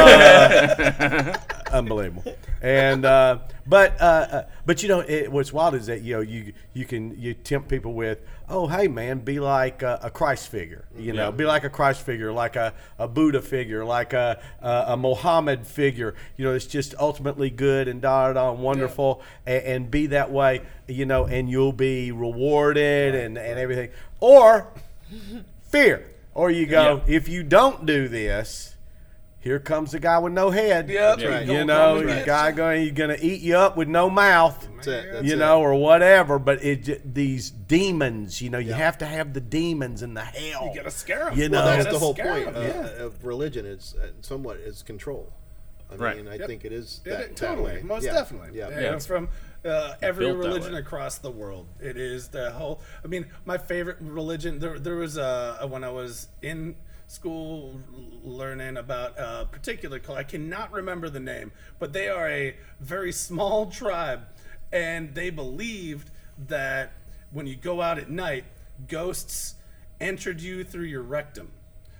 Uh, unbelievable. And uh, but uh, uh, but you know it, what's wild is that you know you you can you tempt people with, oh hey man, be like a, a Christ figure, you know, be like a Christ figure, like a, a Buddha figure, like a, a a Mohammed figure, you know, it's just ultimately good and da da da and wonderful, and, and be that way, you know, and you'll be rewarded and and everything, or fear, or you go, Yeah. if you don't do this, here comes the guy with no head. Yep. That's right. You Don't know, come and the get guy you. going, he's going to eat you up with no mouth. That's it. That's you it. know, or whatever. But it j- these demons, you know, you have to have the demons and the hell. You gotta scare 'em. You know, Well, that's Gotta the whole scare point 'em, uh, yeah. of religion. It's uh, somewhat is control. I Right. mean, I Yep. think it is It- that, it- that totally, way. most Yeah. definitely. Yeah. And Yeah. from uh, every built that religion way. across the world, it is the whole. I mean, my favorite religion. There, there was a when I was in school learning about a particular culture. I cannot remember the name, but they are a very small tribe, and they believed that when you go out at night, ghosts entered you through your rectum.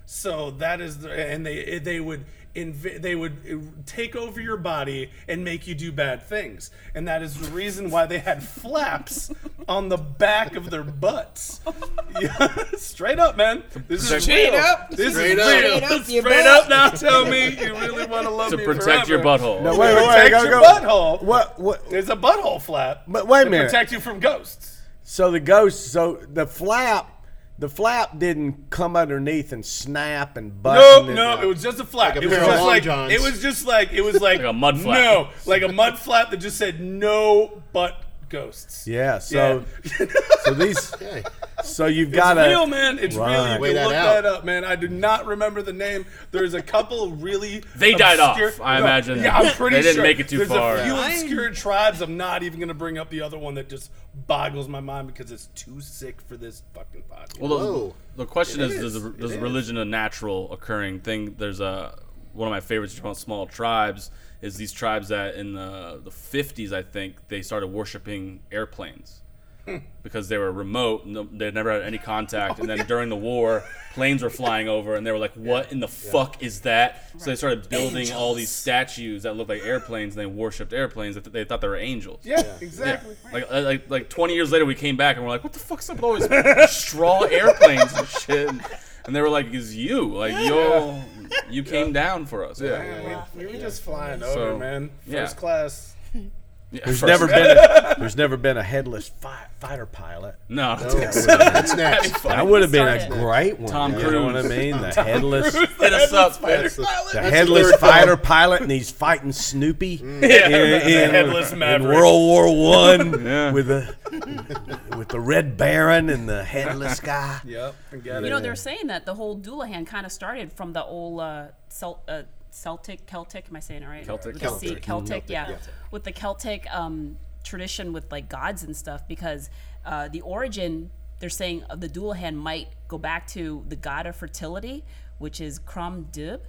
So that is the, and they they would inv- they would take over your body and make you do bad things, and that is the reason why they had flaps on the back of their butts. Yeah, straight up, man. This is Straight real. up. This Straight is up. real. Straight up your Straight butt. up. Now tell me you really want to love To me protect your forever. butthole. No, wait, wait, wait. Protect Go, your go. butthole. What? What? There's a butthole flap. But wait a to minute. protect you from ghosts. So the ghost, so the flap, the flap didn't come underneath and snap and No, button. and- no, it was just a flap. Like a it was pair of just long like johns. it was just like it was like, Like a mud flap. No, like a mud flap that just said no butt ghosts. Yeah. So, Yeah. so these, Okay. so you've It's got to real, man. It's Right. really. You Weigh can that look out. that up, man. I do not remember the name. There's a couple really. They died off, obscure- I imagine. Yeah, I'm pretty They didn't sure. make it too There's far. a few Yeah. obscure tribes. I'm not even gonna bring up the other one that just boggles my mind because it's too sick for this fucking podcast. Well, the, Whoa. the question It is, is. does, It does is. religion a natural occurring thing? There's a one of my favorites about small tribes is these tribes that in the the fifties, I think, they started worshiping airplanes because they were remote. No, they never had any contact, and then during the war, planes were flying over, and they were like, "What in the fuck is that?" So they started building all these statues that looked like airplanes, and they worshipped airplanes. They, th- they thought they were angels. yeah, exactly. Like, uh, like like twenty years later, we came back and we're like, "What the fuck's up with all these straw airplanes and shit?" And, and they were like, "It's you, like yo, you came down for us." Yeah, Man, we, we were just flying So, over, man. First yeah. class. yeah There's first- never been a, there's never been a headless fi- fighter pilot. no. No, that's next. That would have been a Started. great one. Tom you know what I Cruise. mean? The headless, Hit us up. That's the, the that's the headless third fighter film. pilot, and he's fighting Snoopy Yeah. in, in- headless in Maverick. World War One Yeah. with the with the Red Baron and the headless guy. Yep, I get You it. know, they're saying that the whole Doulahan kind of started from the old uh, Cel- uh, Celtic, Celtic, am I saying it right? Celtic. With the C- Celtic. Celtic, yeah. With the Celtic um, tradition with like gods and stuff, because uh, the origin, they're saying, of the Doulahan might go back to the god of fertility, which is Crom Dub.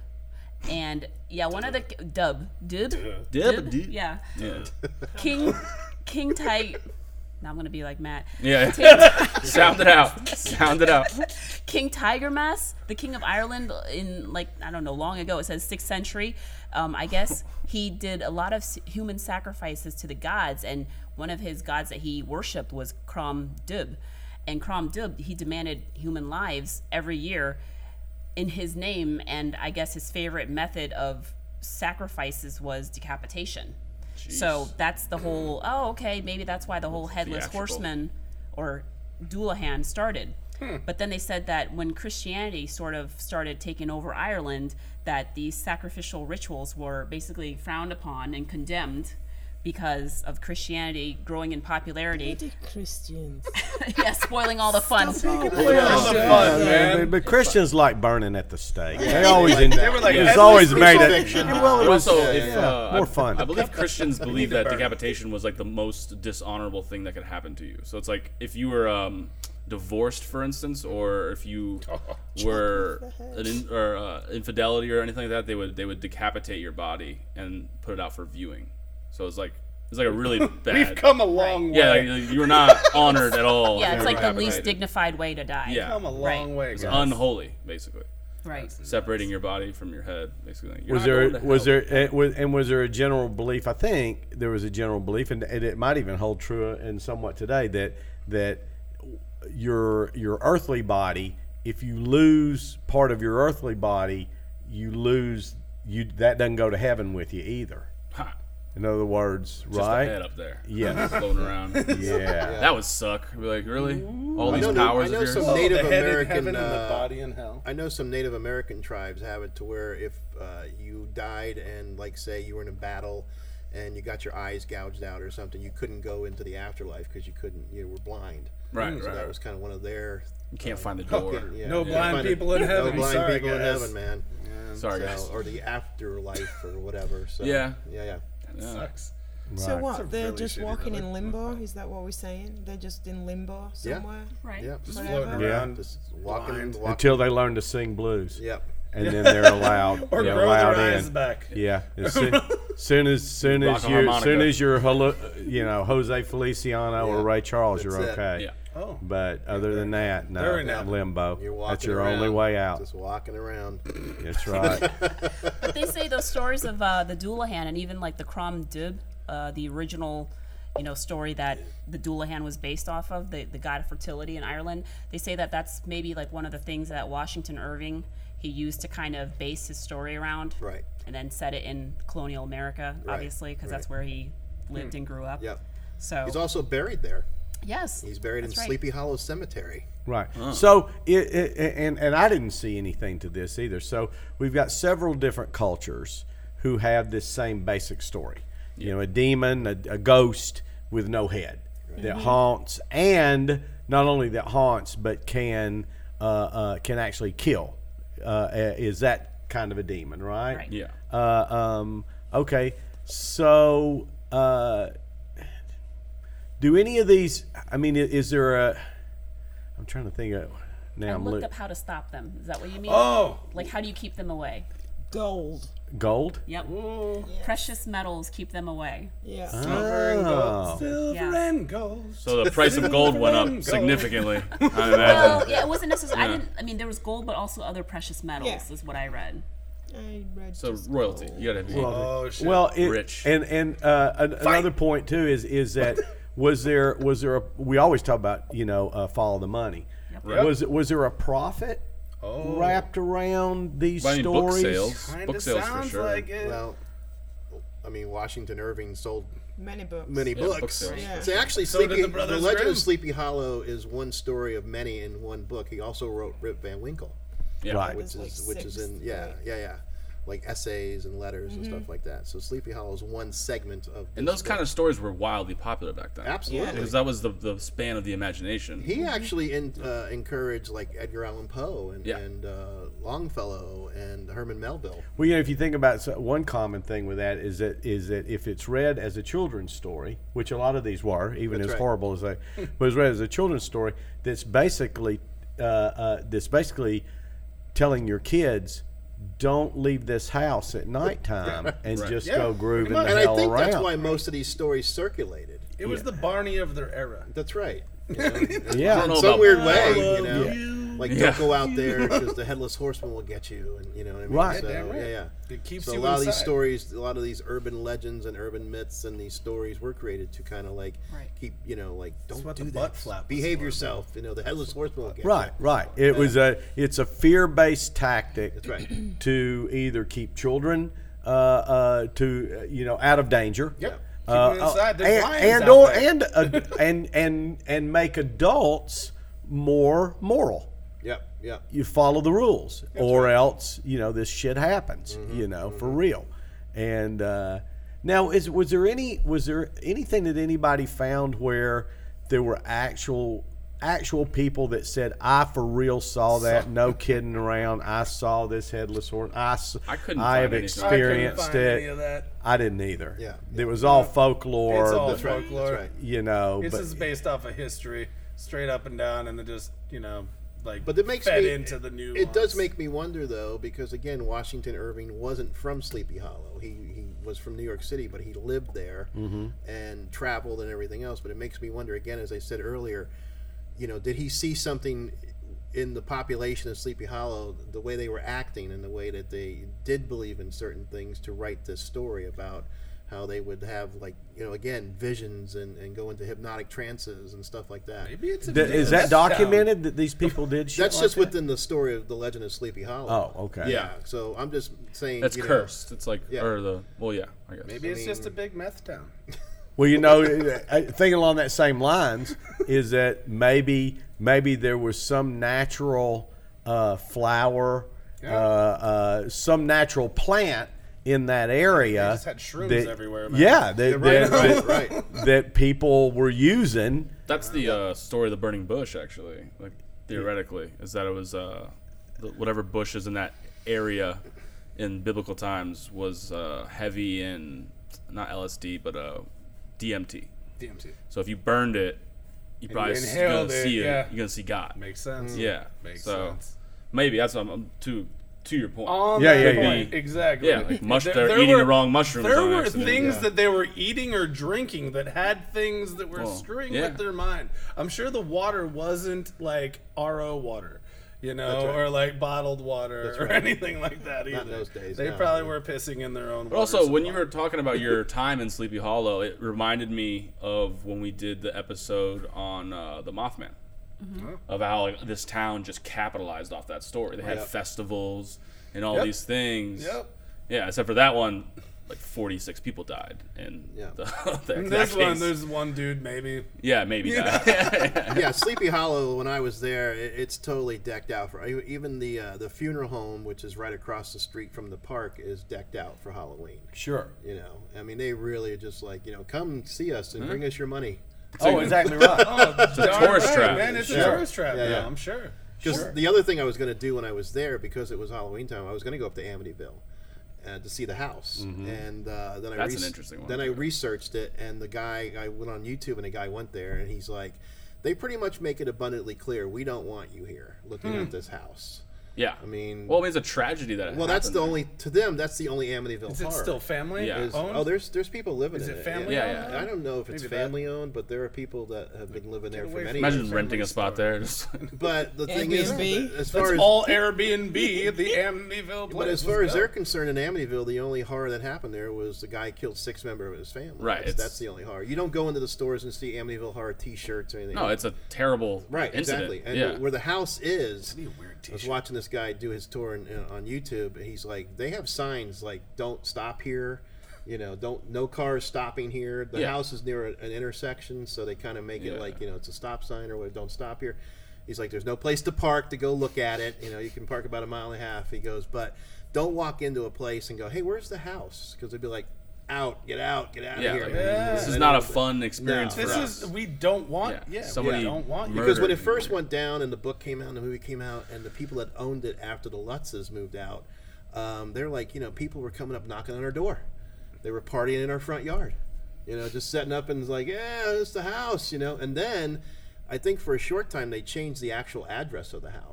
And yeah, one of the Dub, Dub, Dub, Dub. yeah, Yeah. King, King Tai. Now I'm gonna be like Matt. Yeah. Sound it out. Sound it out. King Tigermas, the king of Ireland, in like I don't know, long ago. It says sixth century. Um, I guess he did a lot of s- human sacrifices to the gods, and one of his gods that he worshipped was Crom Dubh. And Crom Dubh, he demanded human lives every year in his name, and I guess his favorite method of sacrifices was decapitation. So that's the whole, oh, okay, maybe that's why the whole headless Theatrical. horseman or Dullahan started. But then they said that when Christianity sort of started taking over Ireland, that these sacrificial rituals were basically frowned upon and condemned because of Christianity growing in popularity. Bloody Christians. Yeah, spoiling all the fun. All the fun, Yeah, man. but, but Christians like burning at the stake. They always in, They were like, it's "That's always the made it. crucifixion." Well, it was Also, yeah, if yeah. uh, more I, fun. I believe Christians believe to that burn. decapitation was like the most dishonorable thing that could happen to you. So it's like if you were um, divorced, for instance, or if you were an in, or uh, infidelity or anything like that, they would they would decapitate your body and put it out for viewing. So it's like it's like a really bad. We've come a long yeah, way. like, you were not honored at all. Yeah, if it's you like were the least decapitated. dignified way to die. Yeah. come a long Right. way, It's guys. unholy, basically. Right. Separating your body from your head, basically. You're Was not there going to was hell. there and was, and was there a general belief? I think there was a general belief, and it, it might even hold true in somewhat today that that your your earthly body, if you lose part of your earthly body, you lose you that doesn't go to heaven with you either. Ha, In other words, just right? a head up there. Yes. Floating around. Yeah. That would suck. Be like, really? All I these know, powers I know of yours? some Oh, Native the head in American. heaven and the uh, body in hell. I know some Native American tribes have it to where if uh, you died and, like, say you were in a battle and you got your eyes gouged out or something, you couldn't go into the afterlife because you couldn't, you were blind. Right, So right. that was kind of one of their. You can't find the door. fucking- yeah, No you blind find it- people in heaven. No blind Sorry, people in guys. heaven, man. Sorry, So- guys. or the afterlife or whatever. So, Yeah. yeah, yeah. Yeah. Sucks. So Right. what? a They're really just shitty walking brother. in limbo? Is that what we're saying? They're just in limbo Yeah. somewhere? Right. Yeah. Just Whatever. floating Yeah. around. Just walking, Blind. walking. Until they learn to sing blues, Yep. and then they're allowed. Or they're grow allowed their in. eyes back. Yeah, as soon, soon as soon Rock as a you soon harmonica. as you're holo- you know Jose Feliciano Yeah, or Ray Charles, you're that's it. okay. Yeah. Oh. But other than that, no, They're in heaven. limbo. You're walking That's your around, only way out. Just walking around. That's right. But they say those stories of uh, the Dullahan and even like the Crom Dubh, uh, the original, you know, story that the Dullahan was based off of, the, the god of fertility in Ireland. They say that that's maybe like one of the things that Washington Irving, he used to kind of base his story around. Right. And then set it in colonial America, Right, obviously, because that's right. where he lived and grew up. Yep. So, He's also buried there. yes. He's buried that's in right. Sleepy Hollow Cemetery. Right. So, it, it, and and I didn't see anything to this either. So we've got several different cultures who have this same basic story. You know, a demon, a, a ghost with no head that haunts, and not only that haunts, but can uh, uh, can actually kill. Uh, is that kind of a demon, right? Right. Yeah. Uh, um, okay. So, uh, do any of these? I mean, i- is there a? I'm trying to think of. Now I I'm looked look, up how to stop them. Is that what you mean? Oh. Like, how do you keep them away? Gold. gold. Yep. Precious metals keep them away. Yeah. Silver and Oh. gold. Silver Yeah. and gold. So the price of gold went up Gold. significantly. I Well, imagine. yeah, it wasn't necessarily. Yeah. I didn't. I mean, there was gold, but also other precious metals, Yeah. is what I read. I read So just royalty. gold. You gotta be. Oh, shit. Well, it, Rich. and and uh, an, another point too is is that was there was there a we always talk about you know uh, follow the money. Right. Was was there a profit Oh. wrapped around these Well, I mean, book stories? sales. Kinda Book sales for sounds sure. like it. Well, I mean, Washington Irving sold Many books. many Yeah, book books. sales. Yeah. So actually, So did Sleepy, the the, Brothers Legend Grimm. of Sleepy Hollow is one story of many in one book. He also wrote Rip Van Winkle, Yeah. Right. which There's is like which is six, in yeah right? yeah yeah, like essays and letters and stuff like that. So Sleepy Hollow is one segment of. And this those kind book. of stories were wildly popular back then. Absolutely. Because that was the, the span of the imagination. He actually in, uh, encouraged like Edgar Allan Poe and, Yeah. and uh, Longfellow and Herman Melville. Well, you know, if you think about it, so one common thing with that is that is that if it's read as a children's story, which a lot of these were, even That's as right. horrible as they, but it's read as a children's story, that's basically uh, uh, that's basically telling your kids, don't leave this house at nighttime and Right. just Yeah, go grooving the pretty much. And hell I think around. that's why most of these stories circulated. It was the Barney of their era. That's right. You know, Yeah. I don't know in some about- weird I way, love you know. you. like Yeah. don't go out there because the headless horseman will get you, and you know what I mean. Right. So, Yeah, damn right. yeah, yeah. It keeps so you a lot of these inside. stories, a lot of these urban legends and urban myths and these stories were created to kind of like Right. keep, you know, like don't what do the that. butt flap was Behave for, yourself. You know, the headless horseman will get Right, you. right. It was a it's a fear-based tactic That's right. to either keep children uh, uh, to uh, you know out of danger. Yep. Uh, Keep them inside. There's and, lions and out or there. and uh, and and and make adults more moral. Yep. Yep. You follow the rules, or else you know this shit happens. Mm-hmm, You know, for real. And uh, now, is was there any was there anything that anybody found where there were actual actual people that said, "I for real saw that, no kidding around. I saw this headless horse. I s- I couldn't I find have anything. I couldn't experienced find any it." of that. I didn't either. Yeah. It was all folklore. It's all but, That's right. folklore. That's right. you know, It's but just based off of history, straight up and down, and then just you know, like But it makes fed me into the new. It does make me wonder though, because again, Washington Irving wasn't from Sleepy Hollow. He he was from New York City, but he lived there and traveled and everything else. But it makes me wonder again, as I said earlier, you know, did he see something in the population of Sleepy Hollow, the way they were acting and the way that they did believe in certain things, to write this story about how they would have, like, you know, again, visions and, and go into hypnotic trances and stuff like that. Maybe it's a Th- is that documented that these people did shit That's like just that? within the story of the legend of Sleepy Hollow. Oh, okay. Yeah. So I'm just saying That's you know, cursed. It's like, Yeah. or the, well, yeah, I guess. Maybe it's just a big meth town. Well, you know, uh, thinking along that same lines is that maybe maybe there was some natural uh, flower, uh, uh, some natural plant in that area. They just had shrooms that- everywhere, man. Yeah, that, Yeah, right, that, right, right. that people were using. That's the uh, story of the burning bush, actually. Like theoretically, is that it was uh, the, whatever bush is in that area in biblical times was uh, heavy in not L S D but uh, D M T. D M T So if you burned it, you And probably you s- inhaled gonna it, see it. yeah. You're gonna see God. makes sense. Yeah. Makes so sense. maybe that's what I'm, I'm to to your point. On Yeah, that yeah, point, yeah. exactly. Yeah, like mush- There- they're there eating were- the wrong mushrooms There on were accident. things Yeah. that they were eating or drinking that had things that were Well, screwing yeah. with their mind. I'm sure the water wasn't like R O water, you know, That's right. or like bottled water That's or right. anything like that either. Not in those days, They no. probably were pissing in their own. But also, when you were talking about your time in Sleepy Hollow, it reminded me of when we did the episode on uh, the Mothman, of how like, this town just capitalized off that story. They had Yep. festivals and all Yep. these things. Yep. Yeah, except for that one, like forty-six people died in Yeah. the, the And that there's one, case. there's one dude maybe. Yeah, maybe died. Yeah, Sleepy Hollow. When I was there, it, it's totally decked out for even the uh, the funeral home, which is right across the street from the park, is decked out for Halloween. Sure. You know, I mean, they really are just like, you know, come see us and bring us your money. Oh, exactly right. Oh, it's a tourist trap. man. It's Sure. a tourist trap. Yeah, Yeah, yeah. I'm sure. Because Sure. the other thing I was going to do when I was there, because it was Halloween time, I was going to go up to Amityville uh, to see the house, and uh, then I That's an interesting one, Then I too. researched it, and the guy I went on YouTube, and a guy went there, and he's like, they pretty much make it abundantly clear we don't want you here looking at this house. yeah. I mean, well, I mean, it's a tragedy that it well, that's happened the there. only to them. That's the only Amityville Is it horror. still family Yeah. Is- owned? oh, there's there's people living Is in it it. family Yeah, owned? yeah. I don't know if it's Maybe that- family owned, but there are people that have been living there Get for away many from Imagine years. Family renting a spot store. there. Just But the thing is, Airbnb? as far That's as all Airbnb, the Amityville place. but as far Let's as go. they're concerned, in Amityville, the only horror that happened there was the guy killed six members of his family. Right, That's, it's- that's the only horror. You don't go into the stores and see Amityville horror T-shirts or anything. no, it's a terrible right, incident. exactly. And yeah. where the house is, Be a weird I was t-shirt. watching this guy do his tour in, in, on YouTube, and he's like, they have signs like "Don't stop here," you know, "Don't no cars stopping here." The Yeah. house is near a, an intersection, so they kind of make Yeah. it like, you know, it's a stop sign or what, "Don't stop here." He's like, "There's no place to park to go look at it. You know, you can park about a mile and a half." He goes, "But don't walk into a place and go, 'Hey, where's the house?' Because they'd be like, 'Out, get out, get out yeah, of here.'" like, Yeah. this is They not a don't- fun experience No. for This us. is we don't want. Yeah. Yeah, Somebody we don't want you. Because when it murdered first anymore. went down and the book came out and the movie came out and the people that owned it after the Lutzes moved out, um, they're like, you know, people were coming up knocking on our door. They were partying in our front yard, you know, just setting up and it's like, yeah, it's the house, you know. And then I think for a short time they changed the actual address of the house.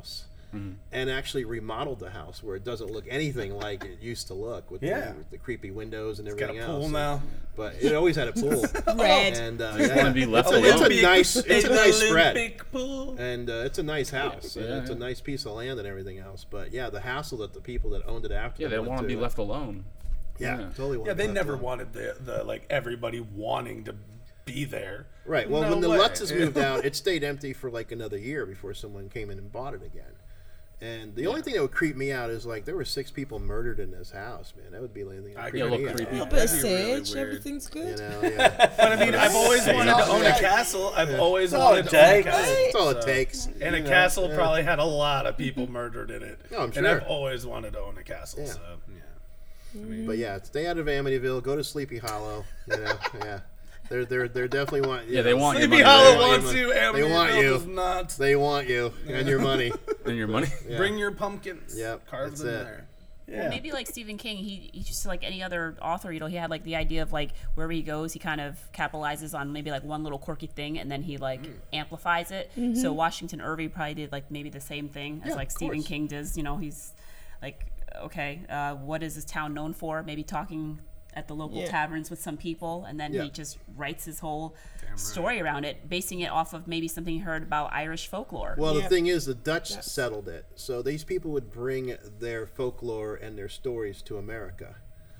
mm-hmm. and actually remodeled the house where it doesn't look anything like it used to look with, Yeah. the, with the creepy windows and It's got everything a pool else. now. But it always had a pool. Red. And uh, Just yeah, wanna be left it's, a, it's a alone. nice, it's a nice spread. Olympic pool. And uh, it's a nice house. Yeah, and it's yeah. a nice piece of land and everything else. But yeah, the hassle that the people that owned it after Yeah, they them want to went be through, left alone. Yeah, Yeah. totally. Yeah, wanted they left never alone. wanted the, the like everybody wanting to be there. Right. Well, No when the way. Lutzes moved out, it stayed empty for like another year before someone came in and bought it again. And the only thing that would creep me out is like there were six people murdered in this house, man. That would be the only thing that I would get creep a me little out. creepy. A little bit of That'd be really sage. weird. Everything's You good. know, yeah. But I mean, I've always wanted to own a castle. I've always all wanted it to own a takes. castle. That's all it So- takes. And a You know, castle yeah. probably had a lot of people murdered in it. No, I'm And sure. I've always wanted to own a castle. Yeah. So yeah. But yeah, stay out of Amityville. Go to Sleepy Hollow. You know, yeah. They're they're they're definitely want. you Yeah, they know, want your Sleepy money. Hollow They want wants your you. money. They want Amityville you. does not. They want you and your money. And your money. Yeah. Bring your pumpkins. Yep, Carve that's them it. there. Yeah. Maybe like Stephen King, he, he just like any other author, you know, he had like the idea of like wherever he goes, he kind of capitalizes on maybe like one little quirky thing and then he like Mm. amplifies it. So Washington Irving probably did like maybe the same thing as Yeah, like of Stephen course. King does. You know, he's like, okay, uh, what is this town known for? Maybe talking at the local Yeah. taverns with some people, and then Yeah. he just writes his whole story around it, basing it off of maybe something he heard about Irish folklore. Well, Yeah. the thing is, the Dutch That's- settled it, so these people would bring their folklore and their stories to America,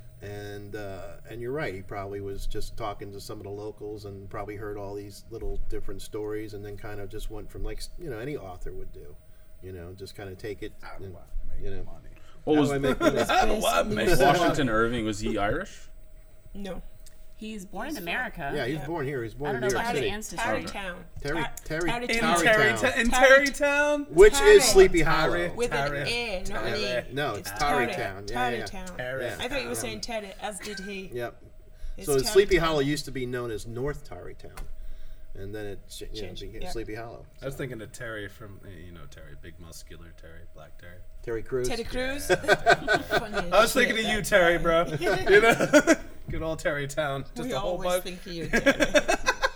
and uh, and you're right. He probably was just talking to some of the locals and probably heard all these little different stories, and then kind of just went from like you know any author would do, you know, just kind of take it, How do and, I make you know. money? What How was do I make money? How do I Best make news. money? Washington Irving? Was he Irish? No. He's born in America. Yeah, he was Yeah. born here. He was born I in don't New know York about his City, ancestry. Tarrytown. Terry- Ta- Terry- Tarrytown. In Tarrytown. Tarrytown. In Tarry- Tarrytown. which Tarry- is Sleepy Tarry- Hollow. With an Tarry- A, not an Tarry- E. no, it's Tarry- Tarrytown. Yeah, yeah, yeah. Tarrytown. Tarry- Yeah. I thought you were saying Teddy, as did he. Yep. It's So Sleepy Tarrytown. Hollow used to be known as North Tarrytown, and then it ch- you know, Changed, became yeah. Sleepy Hollow. I was thinking of Terry from, eh, you know, Terry, big muscular Terry, black Terry. Terry Crews. Teddy Cruz. Funny as I was shit, thinking of you, that Terry, guy. bro. You know, good old Terrytown. Just We a whole always bunch. think of you, Teddy.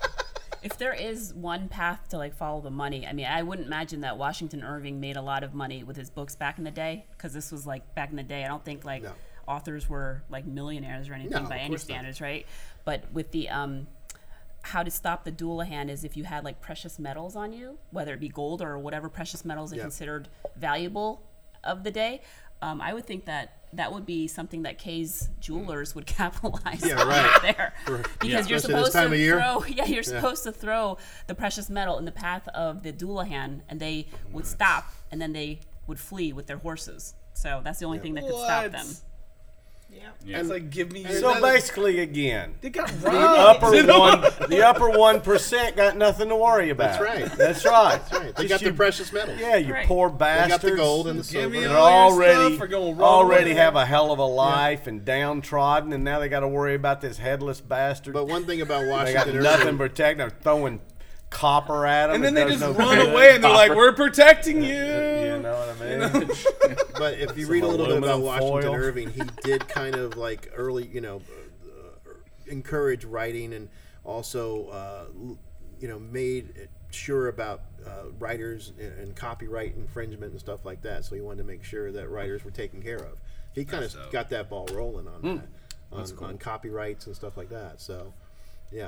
If there is one path to like follow the money, I mean, I wouldn't imagine that Washington Irving made a lot of money with his books back in the day, because this was like back in the day. I don't think like No. authors were like millionaires or anything No, by of any course not. standards, right? But with the um, how to stop the Doulahan is if you had like precious metals on you, whether it be gold or whatever precious metals are Yeah. considered valuable of the day. Um, I would think that that would be something that Kay's jewelers would capitalize Yeah, on right. there, because you're Especially this supposed time to of year. throw. Yeah, you're supposed to throw the precious metal in the path of the Doulahan, and they would stop, and then they would flee with their horses. So that's the only thing that could stop What? them. Yeah. Yeah. It's like, give me. So basically, again, they got the robbed. upper one, the upper one percent got nothing to worry about. That's right. That's right. That's right. They Just got you- the precious metals. Yeah, you Right. poor They bastards. got the gold and the Give me silver. that all your already stuff or go wrong already with have it. a hell of a life and downtrodden, and now they got to worry about this headless bastard. But one thing about they got Washington nothing Irving, protecting. They're throwing copper at them, And then they just no run good. away and they're like, Copper. "We're protecting you." You know what I mean? but if you Some read a little bit about aluminum Washington foil. Irving, he did kind of like early, you know, uh, encourage writing and also, uh, l- you know, made it sure about uh, writers and, and copyright infringement and stuff like that. So he wanted to make sure that writers were taken care of. He kind of That's dope. got that ball rolling on Hmm. that, on, on copyrights and stuff like that. So, yeah.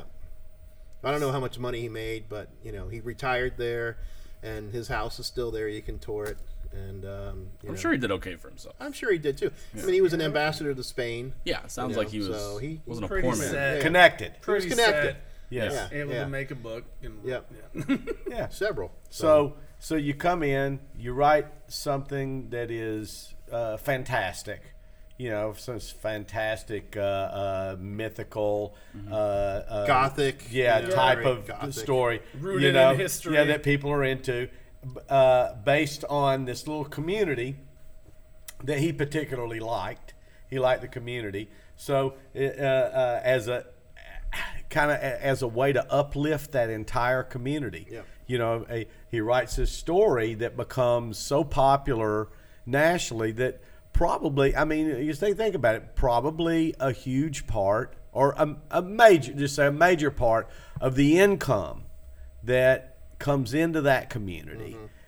I don't know how much money he made, but you know he retired there, and his house is still there. You can tour it, and um, you I'm know, sure he did okay for himself. I'm sure he did too. I mean, he was an ambassador to Spain. Yeah, sounds You like know, he was so he- wasn't a pretty poor man. sad. Connected. Pretty connected. sad. Yes. Yeah. Able yeah. to make a book. And, Yep. yeah. Yeah. Several. So, so you come in, you write something that is uh, fantastic, you know, some fantastic, uh, uh, mythical, uh, uh, Gothic, yeah, you know, type very of Gothic. story, Rooted you in know, history. yeah, that people are into, uh, based on this little community that he particularly liked. He liked the community, so uh, uh, as a kind of as a way to uplift that entire community. Yeah. You know, a, he writes this story that becomes so popular nationally that probably, I mean, you think, think about it, probably a huge part or a, a major, just say a major part of the income that comes into that community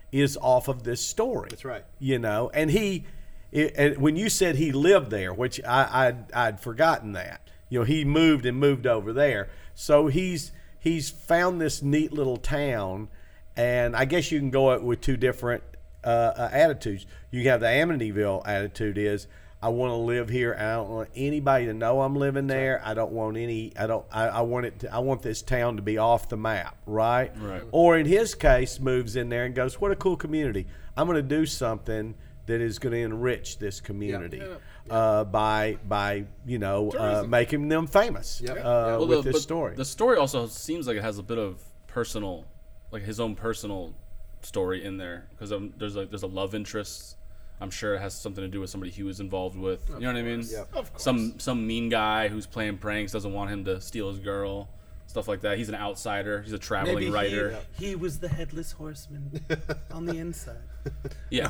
is off of this story. That's right. You know, and he, it, and when you said he lived there, which I, I'd, I'd forgotten that. You know, he moved and moved over there. So he's he's found this neat little town, and I guess you can go out with two different uh, uh, attitudes. You have the Amityville attitude is, I want to live here, and I don't want anybody to know I'm living there. I don't want any. I don't. I, I want it. To, I want this town to be off the map, right? Right. Or in his case, moves in there and goes, "What a cool community! I'm going to do something that is going to enrich this community Yeah, yeah, uh, by by you know uh, making them famous Yeah. uh, Well, with the, this but story." The story also seems like it has a bit of personal, like his own personal story in there, because um, there's like there's a love interest. I'm sure it has something to do with somebody he was involved with. You know what I mean? Yeah. Of course. Some some mean guy who's playing pranks, doesn't want him to steal his girl, stuff like that. He's an outsider. He's a traveling Maybe writer. He, he was the headless horseman on the inside. Yeah.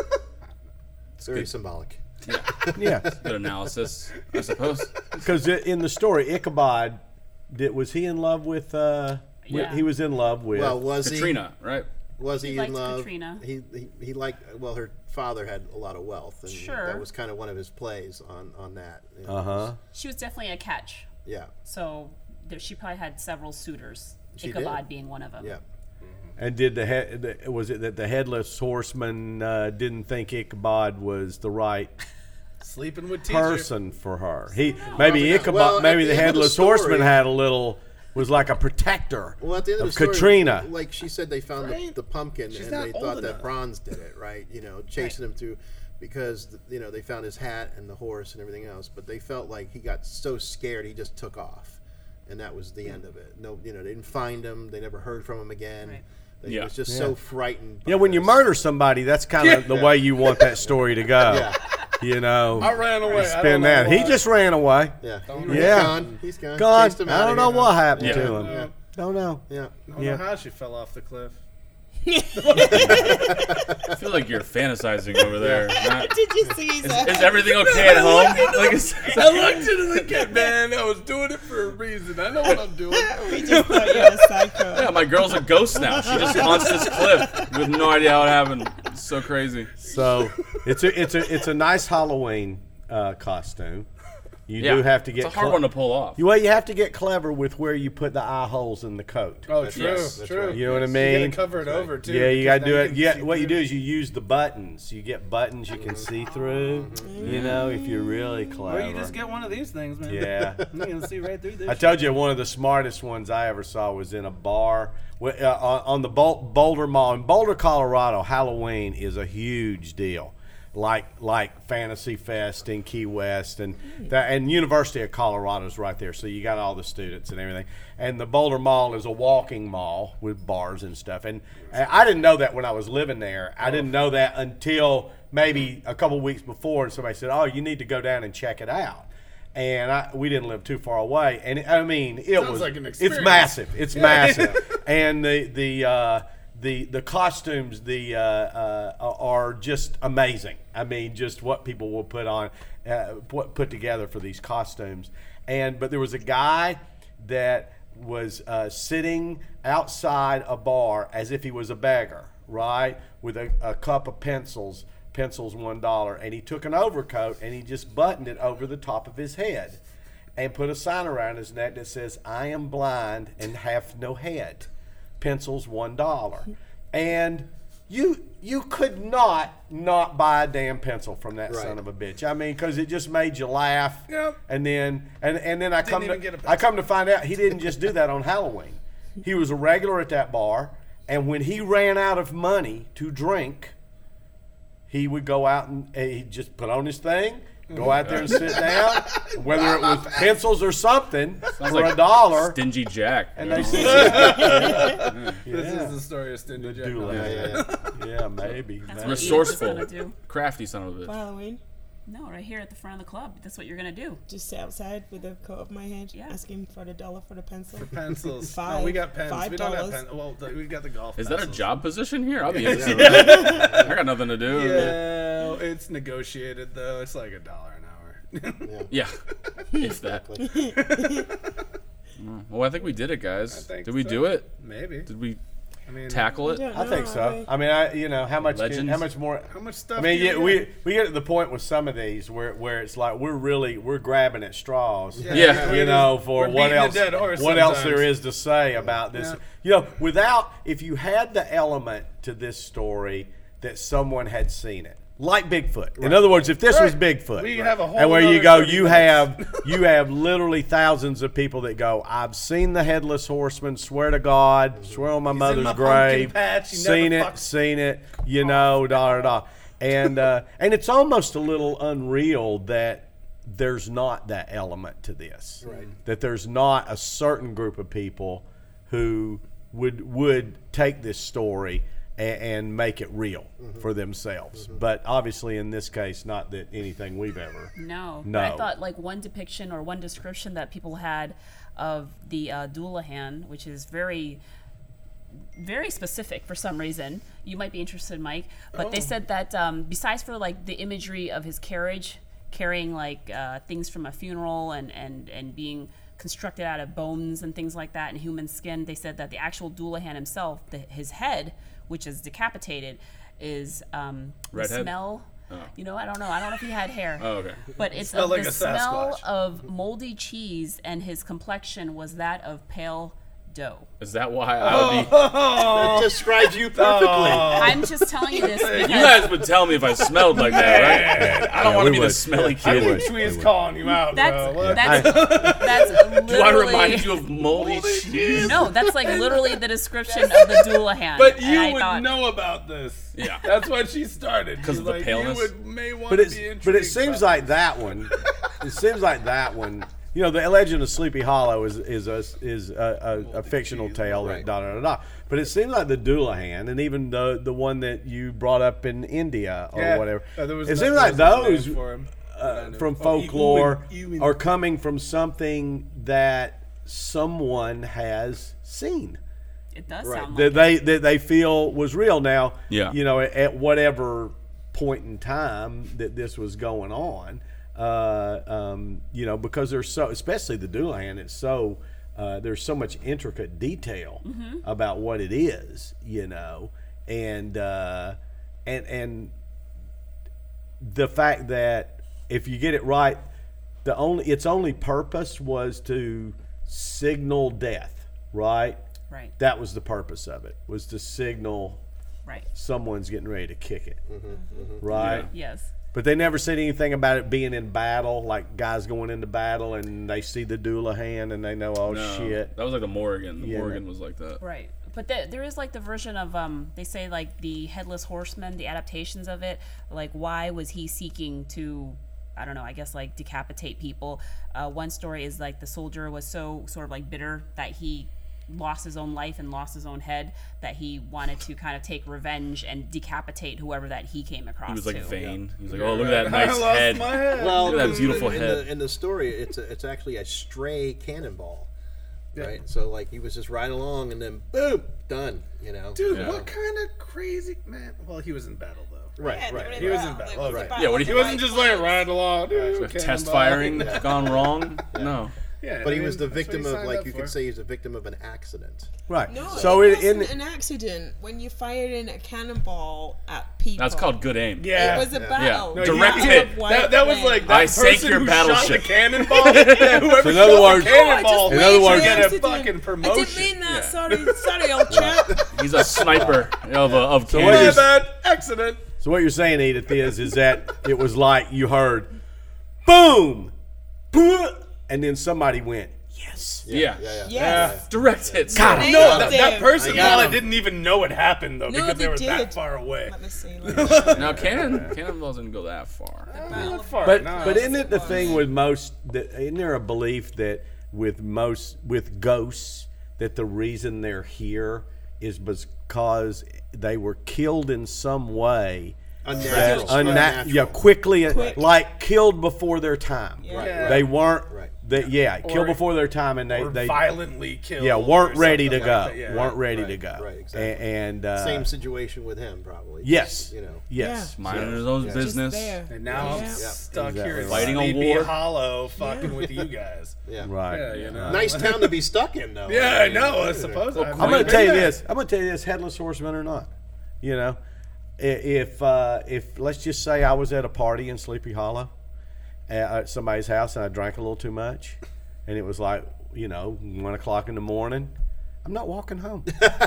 It's very symbolic. Yeah, Good analysis, I suppose. because in the story, Ichabod, did, was he in love with? Uh, with- Yeah. He was in love with. Well, was Katrina, right? he? Was he, He in liked love? Katrina. He, he he liked. Well, her father had a lot of wealth, and Sure. that was kind of one of his plays on on that. you know. uh huh. She was definitely a catch. Yeah. So there, she probably had several suitors. She Ichabod did. being one of them. Yeah. And did the, head, the was it that the headless horseman uh, didn't think Ichabod was the right Sleeping with teacher. person for her? He maybe Probably not. Ichabod, Well, at maybe the the end of the headless story- horseman had a little was like a protector Well, at the end of, of the story, Katrina. like she said, they found the, Right? the pumpkin, She's and not they old thought that enough. Bronze did it, right? You know, chasing him through, because you know they found his hat and the horse and everything else. But they felt like he got so scared he just took off, and that was the end of it. No, you know, they didn't find him. They never heard from him again. Right. They Yeah. was just Yeah. so frightened. by Yeah, when you this. murder somebody, that's kind of the way you want that story to go. Yeah. You know, I ran away. I don't spin know that. He why. just ran away. yeah, Don't he's Yeah. gone. He's gone. Gone. Chased him I outta don't know here. what happened Yeah. to him. Yeah. Don't know. Yeah. I don't Yeah. know how she fell off the cliff. I feel like you're fantasizing over there. Matt. Did you see Is, that? is everything okay at home? Like, is, I looked into the kid, man. I was doing it for a reason. I know what I'm doing. We just thought you were a psycho. yeah, my girl's a ghost now. She just haunts this cliff with no idea how it happened. It's so crazy. So it's a it's a it's a nice Halloween uh, costume. You Yeah, do have to get It's a hard cle- one to pull off. You- well, you have to get clever with where you put the eye holes in the coat. Oh, That's true, right. That's true. right. You know what I You mean? gotta cover it over too. Yeah, you gotta because do then it. can Yeah, see what you through. do is you use the buttons. You get buttons you can see through. You know, if you're really clever. Or you just get one of these things, man. Yeah. You can see right through this. I told you one of the smartest ones I ever saw was in a bar wi- uh, on on the Bol- Boulder Mall in Boulder, Colorado. Halloween is a huge deal, like like Fantasy Fest in Key West, and that, and University of Colorado is right there. So you got all the students and everything. And the Boulder Mall is a walking mall with bars and stuff. And I didn't know that when I was living there. I didn't know that until maybe a couple weeks before, and somebody said, "Oh, you need to go down and check it out." And I, we didn't live too far away, and I mean, it Sounds was like an it's experience. massive. It's massive, and the the uh, the the costumes the uh, uh, are just amazing. I mean, just what people will put on, uh, put put together for these costumes. And but there was a guy that was uh, sitting outside a bar as if he was a beggar, right, with a, a cup of pencils. Pencils one dollar, and he took an overcoat and he just buttoned it over the top of his head, and put a sign around his neck that says, "I am blind and have no head. Pencils one dollar." And you you could not not buy a damn pencil from that Right. son of a bitch. I mean, because it just made you laugh. Yep. And then and and then I come even get a to I come to find out he didn't just do that on Halloween. He was a regular at that bar, and when he ran out of money to drink, he would go out and uh, he'd just put on his thing, go out there and sit down, whether it was pencils or something, Sounds for like a dollar. Stingy Jack. And you they know? said, This is the story of Stingy Jack. do Yeah, that. yeah, Yeah, maybe. That's maybe. what Resourceful, Ian's gonna do. crafty son of a For bitch. Halloween, No, right here at the front of the club. That's what you're gonna do. just sit outside with a coat of my head, Yeah. asking for the dollar for the pencil. Pencils. Five- no, we got pens. five we don't have dollars. pens. Well, the, we got the golf. Is that a pencils. job position here? I'll be interested. in that. I got nothing to do. Yeah, it's negotiated though. It's like a dollar an hour. Yeah, if that. Mm, Well, I think we did it, guys. I think Did we so. do it? Maybe. Did we? I mean, tackle I it? don't I think know, so. I mean, I you know how much Legends? how much more How much stuff I mean, do you yeah, get? we we get to the point with some of these where where it's like we're really we're grabbing at straws. Yeah. You know, for We're what beating a else dead horse what else sometimes. there is to say about this. Yeah. You know, without if you had the element to this story that someone had seen it. Like Bigfoot. In other words, if this was Right. Bigfoot, We have a whole and where you other go, thirty you minutes. have you have literally thousands of people that go, I've seen the headless horseman. Swear to God, swear on my in mother's my pumpkin grave, patch, he seen never it, fucked- seen it. You know, da da da. And uh, and it's almost a little unreal that there's not that element to this. Right. That there's not a certain group of people who would would take this story and, and make it real Mm-hmm. for themselves. But obviously, in this case, not that anything we've ever. No. No. But I thought like one depiction or one description that people had of the uh, Doulahan, which is very, very specific for some reason. You might be interested, Mike. But they said that um, besides for like the imagery of his carriage, carrying like uh, things from a funeral and, and, and being constructed out of bones and things like that and human skin, they said that the actual Doulahan himself, the, his head, which is decapitated, is um, the Redhead? smell. You know, I don't know. I don't know if he had hair. Oh, okay. But it's Smelled of like the a smell Sasquatch. of moldy cheese, and his complexion was that of pale dough. Is that why I would be? That describes you perfectly. I'm just telling you this because You guys would tell me if I smelled like that, right? I don't Yeah, want we to be would. the smelly I kid. think Twee's calling you out, that's bro. What? that's that's literally. Do I remind you of moldy cheese? No, that's like literally the description of the Doulahan. But And you I would thought, know about this. Yeah. That's when she started. 'Cause She's of the like, paleness? You would, may want But to it's be intrigued. but it seems by like that one. It seems like that one. You know, the Legend of Sleepy Hollow is is a is a, a, a fictional tale. That right. da da da da. But it seems like the Doulahan, and even the the one that you brought up in India or Yeah. whatever. Uh, there was it no- seems like there was a name those for him that I uh, knew. from Oh, folklore Ewan- Ewan. are coming from something that someone has seen. it does Right. sound that like they that they feel was real. Now, Yeah. you know, at, at whatever point in time that this was going on, uh, um, you know, because there's so, especially the Doulahan, it's so uh, there's so much intricate detail about what it is, you know, and uh, and and the fact that if you get it right, the only its only purpose was to signal death, right? right, That was the purpose of it, was to signal right. someone's getting ready to kick it, right? Yes. But they never said anything about it being in battle, like guys going into battle and they see the Doulahan and they know, oh No, shit. that was like the Morrigan. The Yeah, Morrigan no. was like that. Right. But the, there is like the version of um they say like the Headless Horseman, the adaptations of it, like why was he seeking to, I don't know, I guess like decapitate people. Uh, one story is like the soldier was so sort of like bitter that he lost his own life and lost his own head that he wanted to kind of take revenge and decapitate whoever that he came across. He was like to. vain. He was like, "Oh, look at that I nice lost head." my head. Well, Look at that in- beautiful in, head. The, in the story, it's a, it's actually a stray cannonball, right? So like he was just riding along, and then boom, done. You know, Dude, Yeah. what kind of crazy man? Well, he was in battle though. right, Yeah, they were right. in He was battle. in battle. There was a Right. battle Yeah, what of he the He wasn't White just like Plains. riding along. Dude, With test cannonball. firing gone wrong. No. Yeah, But I he mean, was the that's what he victim of, signed like up you for. could say, he's a victim of an accident. Right. No, so it it, wasn't in, an accident when you fired in a cannonball at people. That's called good aim. Yeah. It was a battle. No, Direct Battle hit. of White That, that was Plains. like that I sank person your who battleship. shot the cannonball. Yeah, whoever So in other shot words- the Oh, I cannonball just In other made words- an get a accident. fucking I didn't promotion. mean that. Yeah. Sorry, sorry, old chap. He's a sniper of a, of So what My you're- cannons. bad accident. so what you're saying, Edith, is is that it was like you heard, boom, boom, and then somebody went, yes. Yeah. Yeah, yeah. Yes. Direct hits. Got him. Nailed No, that, that them. person I got probably him. didn't even know it happened though No, because they they were that did. far away. Let me see. Let me Now cannon cannonballs didn't go that far. Not far, But no. but isn't it the thing with most? That, isn't there a belief that with most with ghosts that the reason they're here is because they were killed in some way? Unnatural. Unna- Unnatural. yeah, quickly, Quick. like killed before their time. Yeah. Right, Yeah. They weren't. Right. They, yeah, kill Or- before their time, and they or they violently killed. yeah or weren't ready to something go. like that. Yeah. weren't ready right, to go. right, exactly. A- And, uh, Same situation with him, probably. Yes. You know. Yes. Minding his own Yeah. business. Just there. And now I'm Yeah. stuck here in Exactly. Fighting a Sleepy war. Hollow, fucking with you guys. Yeah. Right. Yeah, you know. Nice town to be stuck in, though. Yeah, I mean, know. I you suppose. Well, I've I'm going to been tell you there. this. I'm going to tell you this, headless horseman or not. You know, I- if uh, if let's just say I was at a party in Sleepy Hollow at at somebody's house and I drank a little too much, and it was like, you know, one o'clock in the morning, I'm not walking home.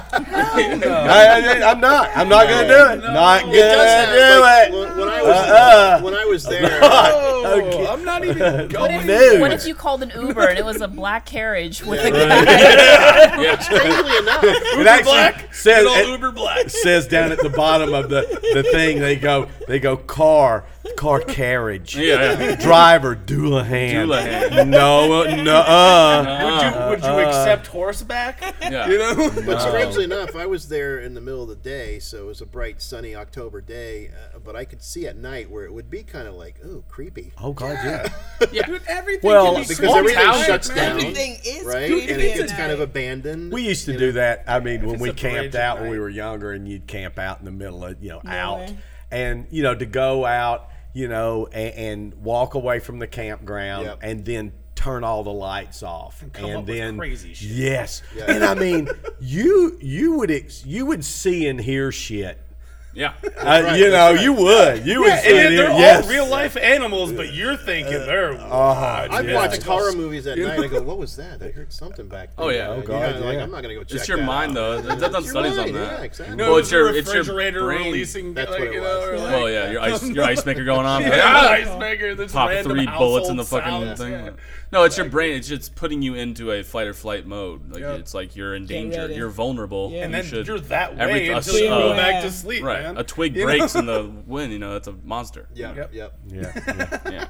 I, am not. I'm not going to do it. Not going It does have, to do like, it. when, when I was Uh-uh. when I was there. Oh, I'm not even going. No. What if you called an Uber and it was a black carriage with a Yeah, guy? Yeah. Strangely enough, It actually says, Good old it Uber Black. says down at the bottom of the, the thing, they go, they go car, car carriage. Yeah, yeah. Driver, Doulahan. Doulahan. No, no, uh. Would you would you accept horseback? Yeah. You know. but strangely enough, I was there in the middle of the day, so it was a bright, sunny October day. Uh, but I could see at night where it would be kind of like, ooh, creepy, Oh, God, yeah. Dude, everything Well, can be because creepy everything at shuts night, down, man. Everything is right? creepy And it at gets kind of night. abandoned. We used to you do know? that. I mean, when it's we a camped bridge at out when night. we were younger, and you'd camp out in the middle of, you know, No out. way. And, you know, to go out, you know, and, and walk away from the campground Yep. and then turn all the lights off. And, come up with then crazy shit. Yes. Yeah. And I mean, you you would ex- you would see and hear shit. Yeah. Uh, you know, you would. You would Yeah, see and and hear. they're Yes. all real life animals, but you're thinking they're. wild. I've Yeah. watched horror movies at night. I go, what was that? I heard something back there. Oh, yeah. Oh, You God, know, like, yeah. I'm not gonna go check It's your that mind, out. though. They've done It's your studies on mind, that. Yeah, exactly. No, Well, well, it's your- the it's your refrigerator brain. releasing. That's like, what it you was. know, or Yeah. like- Oh, yeah. Your ice, your ice maker going on. Yeah, Ah! ice maker. This Pop random three bullets in the household fucking sounds, thing. yeah. No, it's your brain. It's just putting you into a fight or flight mode. Like Yep. it's like you're in Get danger. ready. You're vulnerable. Yeah. And you then should, you're that way every- until a- you go uh, back to sleep, right. man. A twig You know? breaks in the wind. You know that's a monster. Yeah, Yep. yep. Yeah, yeah. Yeah.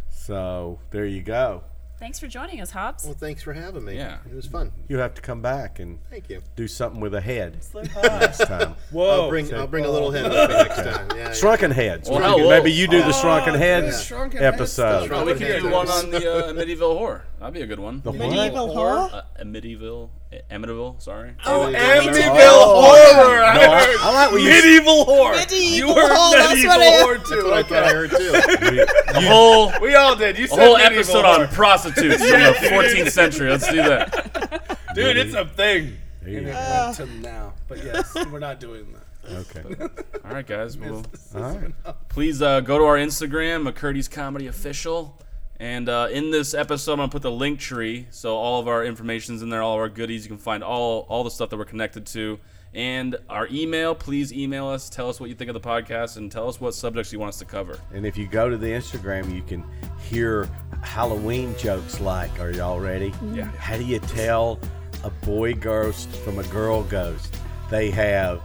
So there you go. Thanks for joining us, Hobbs. Well, thanks for having me. Yeah. It was fun. You have to come back and Thank you. do something with a head Like, next time. Whoa. I'll bring I'll bring a little head with me next time. Yeah, yeah. Shrunken heads. Well, We hell, can- well- Maybe you do the shrunken heads yeah. Shrunken head episode. stuff. Oh, we could Shrunken do heads. one on the uh, medieval horror. That'd be a good one. The what? Medieval horror? Uh, a medieval, Amityville. Sorry. Oh, Amityville Oh. horror. I No, I- heard. I like what you- medieval horror. Medieval You heard horror, that's medieval what I- horror That's too. what I thought I heard too. The whole We all did. You a said whole medieval episode horror. on prostitutes from the fourteenth century. Let's do that. Dude, it's a thing. There you And it go. went to now, but yes, we're not doing that. Okay. All right, guys. Well, All right. please uh, go to our Instagram, McCurdy's Comedy Official. And uh, in this episode, I'm going to put the link tree. So all of our information's in there, all of our goodies. You can find all, all the stuff that we're connected to. And our email, please email us. Tell us what you think of the podcast and tell us what subjects you want us to cover. And if you go to the Instagram, you can hear Halloween jokes like, are y'all ready? Yeah. How do you tell a boy ghost from a girl ghost? They have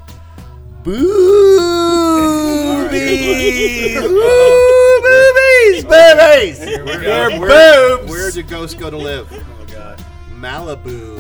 boobies. Ooh, boobies, boobies. They're Where, boobs. where do ghosts go to live? Oh god. Malibu.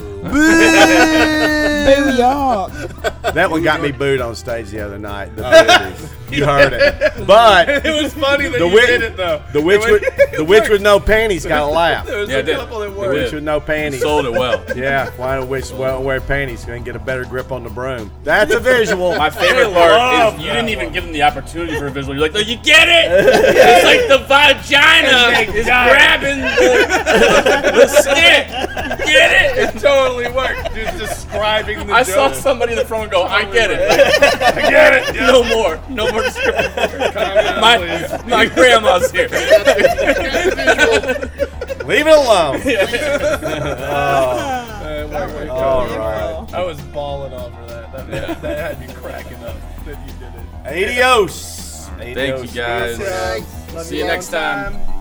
Booyah. That one got me booed on stage the other night. The boobies. You heard it. But It was funny that the you witch, did it though. the witch with the witch with no panties got a laugh. There was Yeah, a it did. couple that It were. did. Witch with no You panties. sold it well. Yeah, why don't witch well wear panties so they can get a better grip on the broom? That's a visual. My favorite I part love is you that didn't even give them the opportunity for a visual. You're like, no, you get it. It's like the vagina is grabbing the, the stick. You get it. It totally worked. Dude, describing the I saw joke. somebody in the front go, I get it. I get it. No more. No more description. Calm My, down, please. my grandma's here. Leave it alone. Uh, wait, wait, All go. right. I was balling off for that. That, that had me cracking up that you did it. Adios. Thank you, guys. Right. Love See you all next the time.